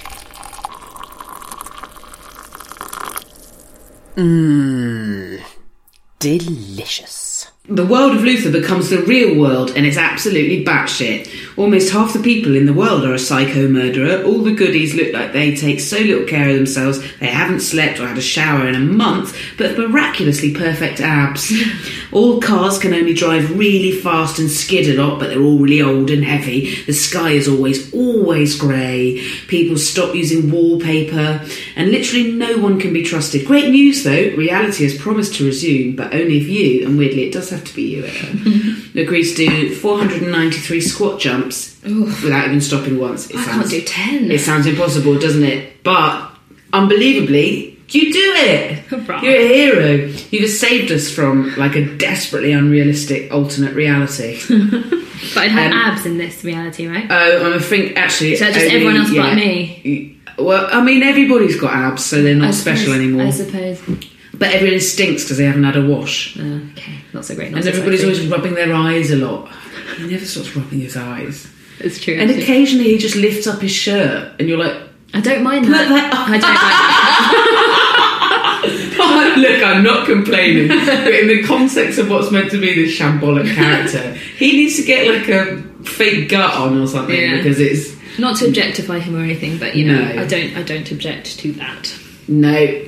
Delicious. The world of Luther becomes the real world, and it's absolutely batshit. Almost half the people in the world are a psycho murderer. All the goodies look like they take so little care of themselves they haven't slept or had a shower in a month, but have miraculously perfect abs. All cars can only drive really fast and skid a lot, but they're all really old and heavy. The sky is always grey. People stop using wallpaper, and literally no one can be trusted. Great news though, reality has promised to resume, but only if you, and weirdly it does have to be you, agrees to do 493 squat jumps without even stopping once. I can't do 10. It sounds impossible, doesn't it? But unbelievably, you do it. Right. You're a hero. You've saved us from like a desperately unrealistic alternate reality. But I'd have abs in this reality, right? Oh, I think actually... So just everyone else but me? Well, I mean, everybody's got abs, so they're not special anymore. I suppose. But everybody stinks because they haven't had a wash. Okay, not so great. And everybody's always rubbing their eyes a lot. He never stops rubbing his eyes. It's true. And occasionally he just lifts up his shirt and you're like... I don't mind that. I don't mind that. Look, I'm not complaining. But in the context of what's meant to be this shambolic character, he needs to get like a fake gut on or something because it's... Not to objectify him or anything, but you know, I don't object to that. No.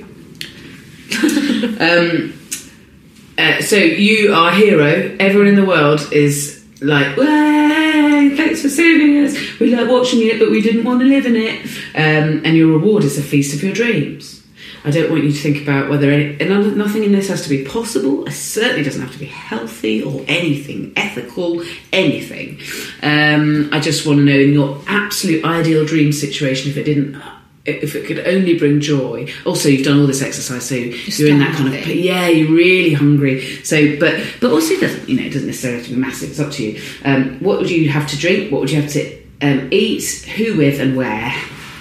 So you are a hero. Everyone in the world is like, "Way, thanks for saving us. We like watching it, but we didn't want to live in it." And your reward is a feast of your dreams. I don't want you to think about whether nothing in this has to be possible. It certainly doesn't have to be healthy or anything ethical, anything. I just want to know, in your absolute ideal dream situation, if it could only bring joy. Also, you've done all this exercise, so you're in that kind of you're really hungry. So, but also, it doesn't necessarily have to be massive. It's up to you. What would you have to drink? What would you have to eat? Who with and where?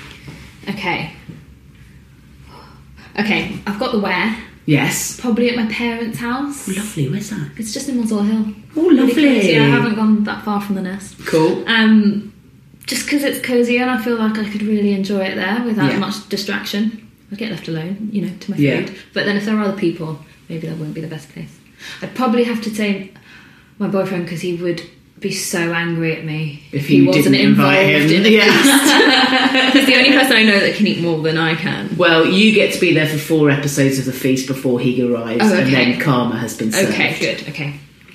Okay, I've got the where. Yes. Probably at my parents' house. Oh, lovely. Where's that? It's just in Muswell Hill. Oh, lovely. I haven't gone that far from the nest. Cool. Just because it's cosy and I feel like I could really enjoy it there without much distraction. I get left alone, to my food. But then if there are other people, maybe that wouldn't be the best place. I'd probably have to say my boyfriend, because he would be so angry at me if he wasn't involved in the feast. He's the only person I know that can eat more than I can. Well, you get to be there for 4 episodes of the feast before he arrives, and then karma has been served. Okay, good. Okay.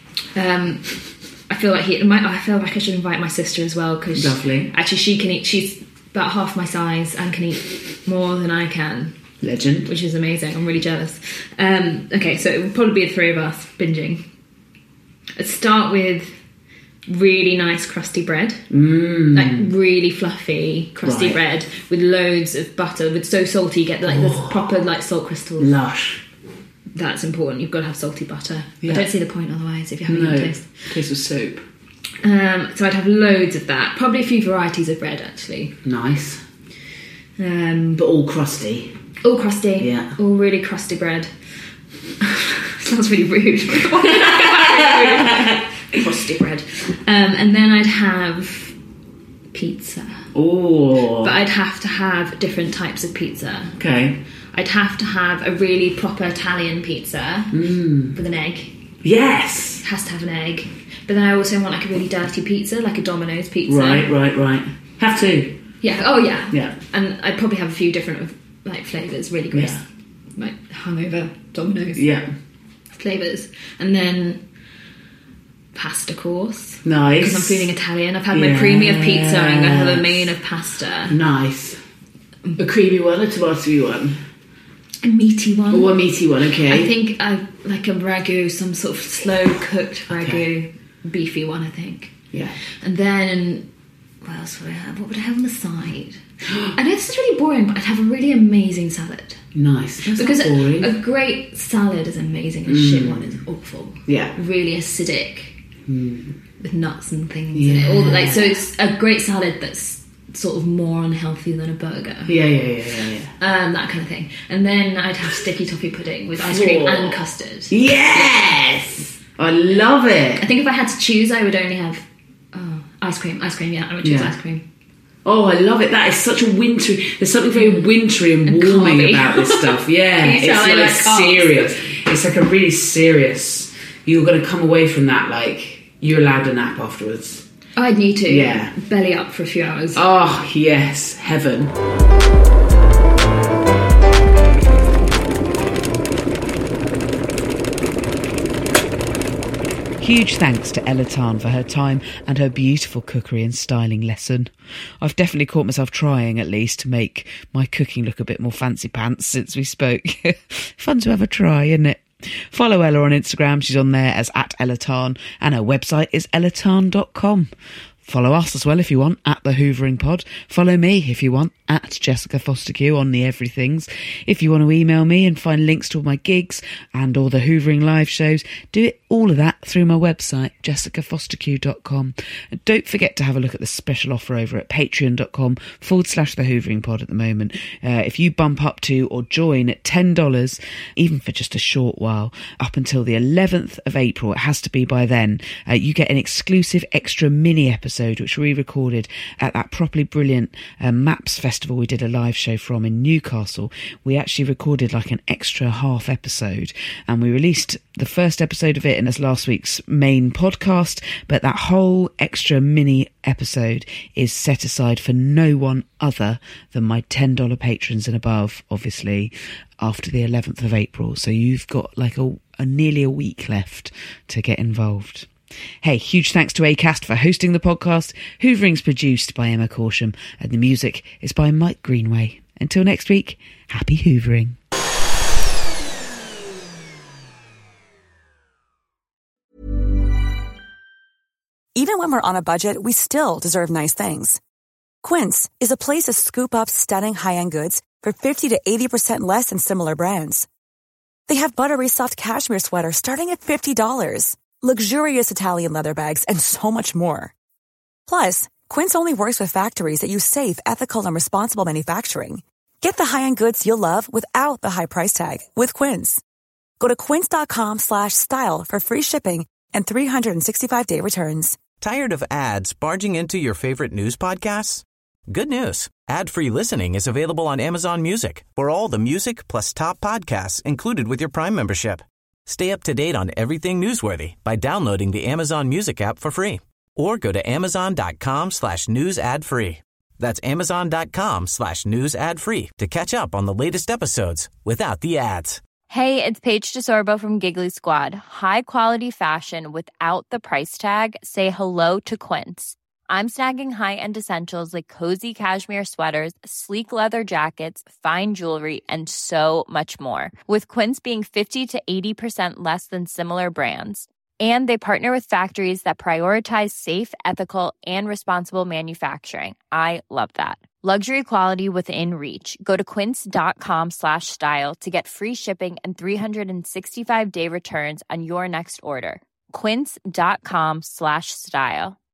I feel like I should invite my sister as well, because lovely. Actually, she can eat. She's about half my size and can eat more than I can. Legend. Which is amazing. I'm really jealous. Okay, so it would probably be the 3 of us binging. I'd start with really nice crusty bread, like really fluffy crusty bread with loads of butter. With so salty, you get the proper salt crystals. Lush. That's important. You've got to have salty butter. I don't see the point otherwise if you're having a taste. Taste of soap. So I'd have loads of that. Probably a few varieties of bread, actually. Nice. But all crusty. All crusty. Yeah. All really crusty bread. Sounds really rude. Crusty bread. And then I'd have pizza. Oh. But I'd have to have different types of pizza. Okay. I'd have to have a really proper Italian pizza with an egg. Yes. It has to have an egg. But then I also want like a really dirty pizza, like a Domino's pizza. Right. Have to. Yeah. Oh, yeah. Yeah. And I'd probably have a few different flavours, really gross. Yeah. Like hungover Domino's. Yeah. Flavours. And then pasta course. Nice. Because I'm feeling Italian. I've had my creamy of pizza. I'm going to have a main of pasta. Nice. A creamy one, a tomatoey one. A meaty one. Oh, a meaty one, okay. I think like a ragu, some sort of slow cooked ragu, beefy one, I think. Yeah. And then what else would I have? What would I have on the side? I know this is really boring, but I'd have a really amazing salad. Nice. That's because not boring. A great salad is amazing. A shit one is awful. Yeah. Really acidic with nuts and things in it. All so it's a great salad that's sort of more unhealthy than a burger. Yeah. That kind of thing. And then I'd have sticky toffee pudding with ice cream and custard. Yes! I love it. I think if I had to choose, I would only have ice cream. I would choose ice cream. Oh, I love it. That is such a wintry... There's something very wintry and warming about this stuff. Yeah, it's like serious. It's like a really serious... You're going to come away from that like you're allowed a nap afterwards. I'd need to. Yeah. Belly up for a few hours. Oh, yes. Heaven. Huge thanks to Ella Tarn for her time and her beautiful cookery and styling lesson. I've definitely caught myself trying, at least, to make my cooking look a bit more fancy pants since we spoke. Fun to have a try, isn't it? Follow Ella on Instagram. She's on there as @EllaTarn, and her website is ellatarn.com. Follow us as well if you want, at The Hoovering Pod. Follow me if you want, at Jessica Fosterque on the everythings. If you want to email me and find links to all my gigs and all the Hoovering live shows, do it all of that through my website, jessicafosterque.com. And don't forget to have a look at the special offer over at patreon.com/The Hoovering Pod at the moment. If you bump up to or join at $10, even for just a short while, up until the 11th of April, it has to be by then, you get an exclusive extra mini episode which we recorded at that properly brilliant Maps Festival we did a live show from in Newcastle. We actually recorded like an extra half episode, and we released the first episode of it in as last week's main podcast, but that whole extra mini episode is set aside for no one other than my $10 patrons and above, obviously, after the 11th of April. So you've got like a nearly a week left to get involved. Hey, huge thanks to Acast for hosting the podcast. Hoovering's produced by Emma Corsham, and the music is by Mike Greenway. Until next week, happy hoovering. Even when we're on a budget, we still deserve nice things. Quince is a place to scoop up stunning high-end goods for 50 to 80% less than similar brands. They have buttery soft cashmere sweaters starting at $50, luxurious Italian leather bags, and so much more. Plus, Quince only works with factories that use safe, ethical, and responsible manufacturing. Get the high-end goods you'll love without the high price tag with Quince. Go to quince.com/style for free shipping and 365-day returns. Tired of ads barging into your favorite news podcasts? Good news. Ad-free listening is available on Amazon Music for all the music plus top podcasts included with your Prime membership. Stay up to date on everything newsworthy by downloading the Amazon Music app for free. Or go to amazon.com/news ad free. That's amazon.com/news ad free to catch up on the latest episodes without the ads. Hey, it's Paige DeSorbo from Giggly Squad. High quality fashion without the price tag. Say hello to Quince. I'm snagging high-end essentials like cozy cashmere sweaters, sleek leather jackets, fine jewelry, and so much more. With Quince being 50 to 80% less than similar brands. And they partner with factories that prioritize safe, ethical, and responsible manufacturing. I love that. Luxury quality within reach. Go to quince.com/style to get free shipping and 365-day returns on your next order. Quince.com/style.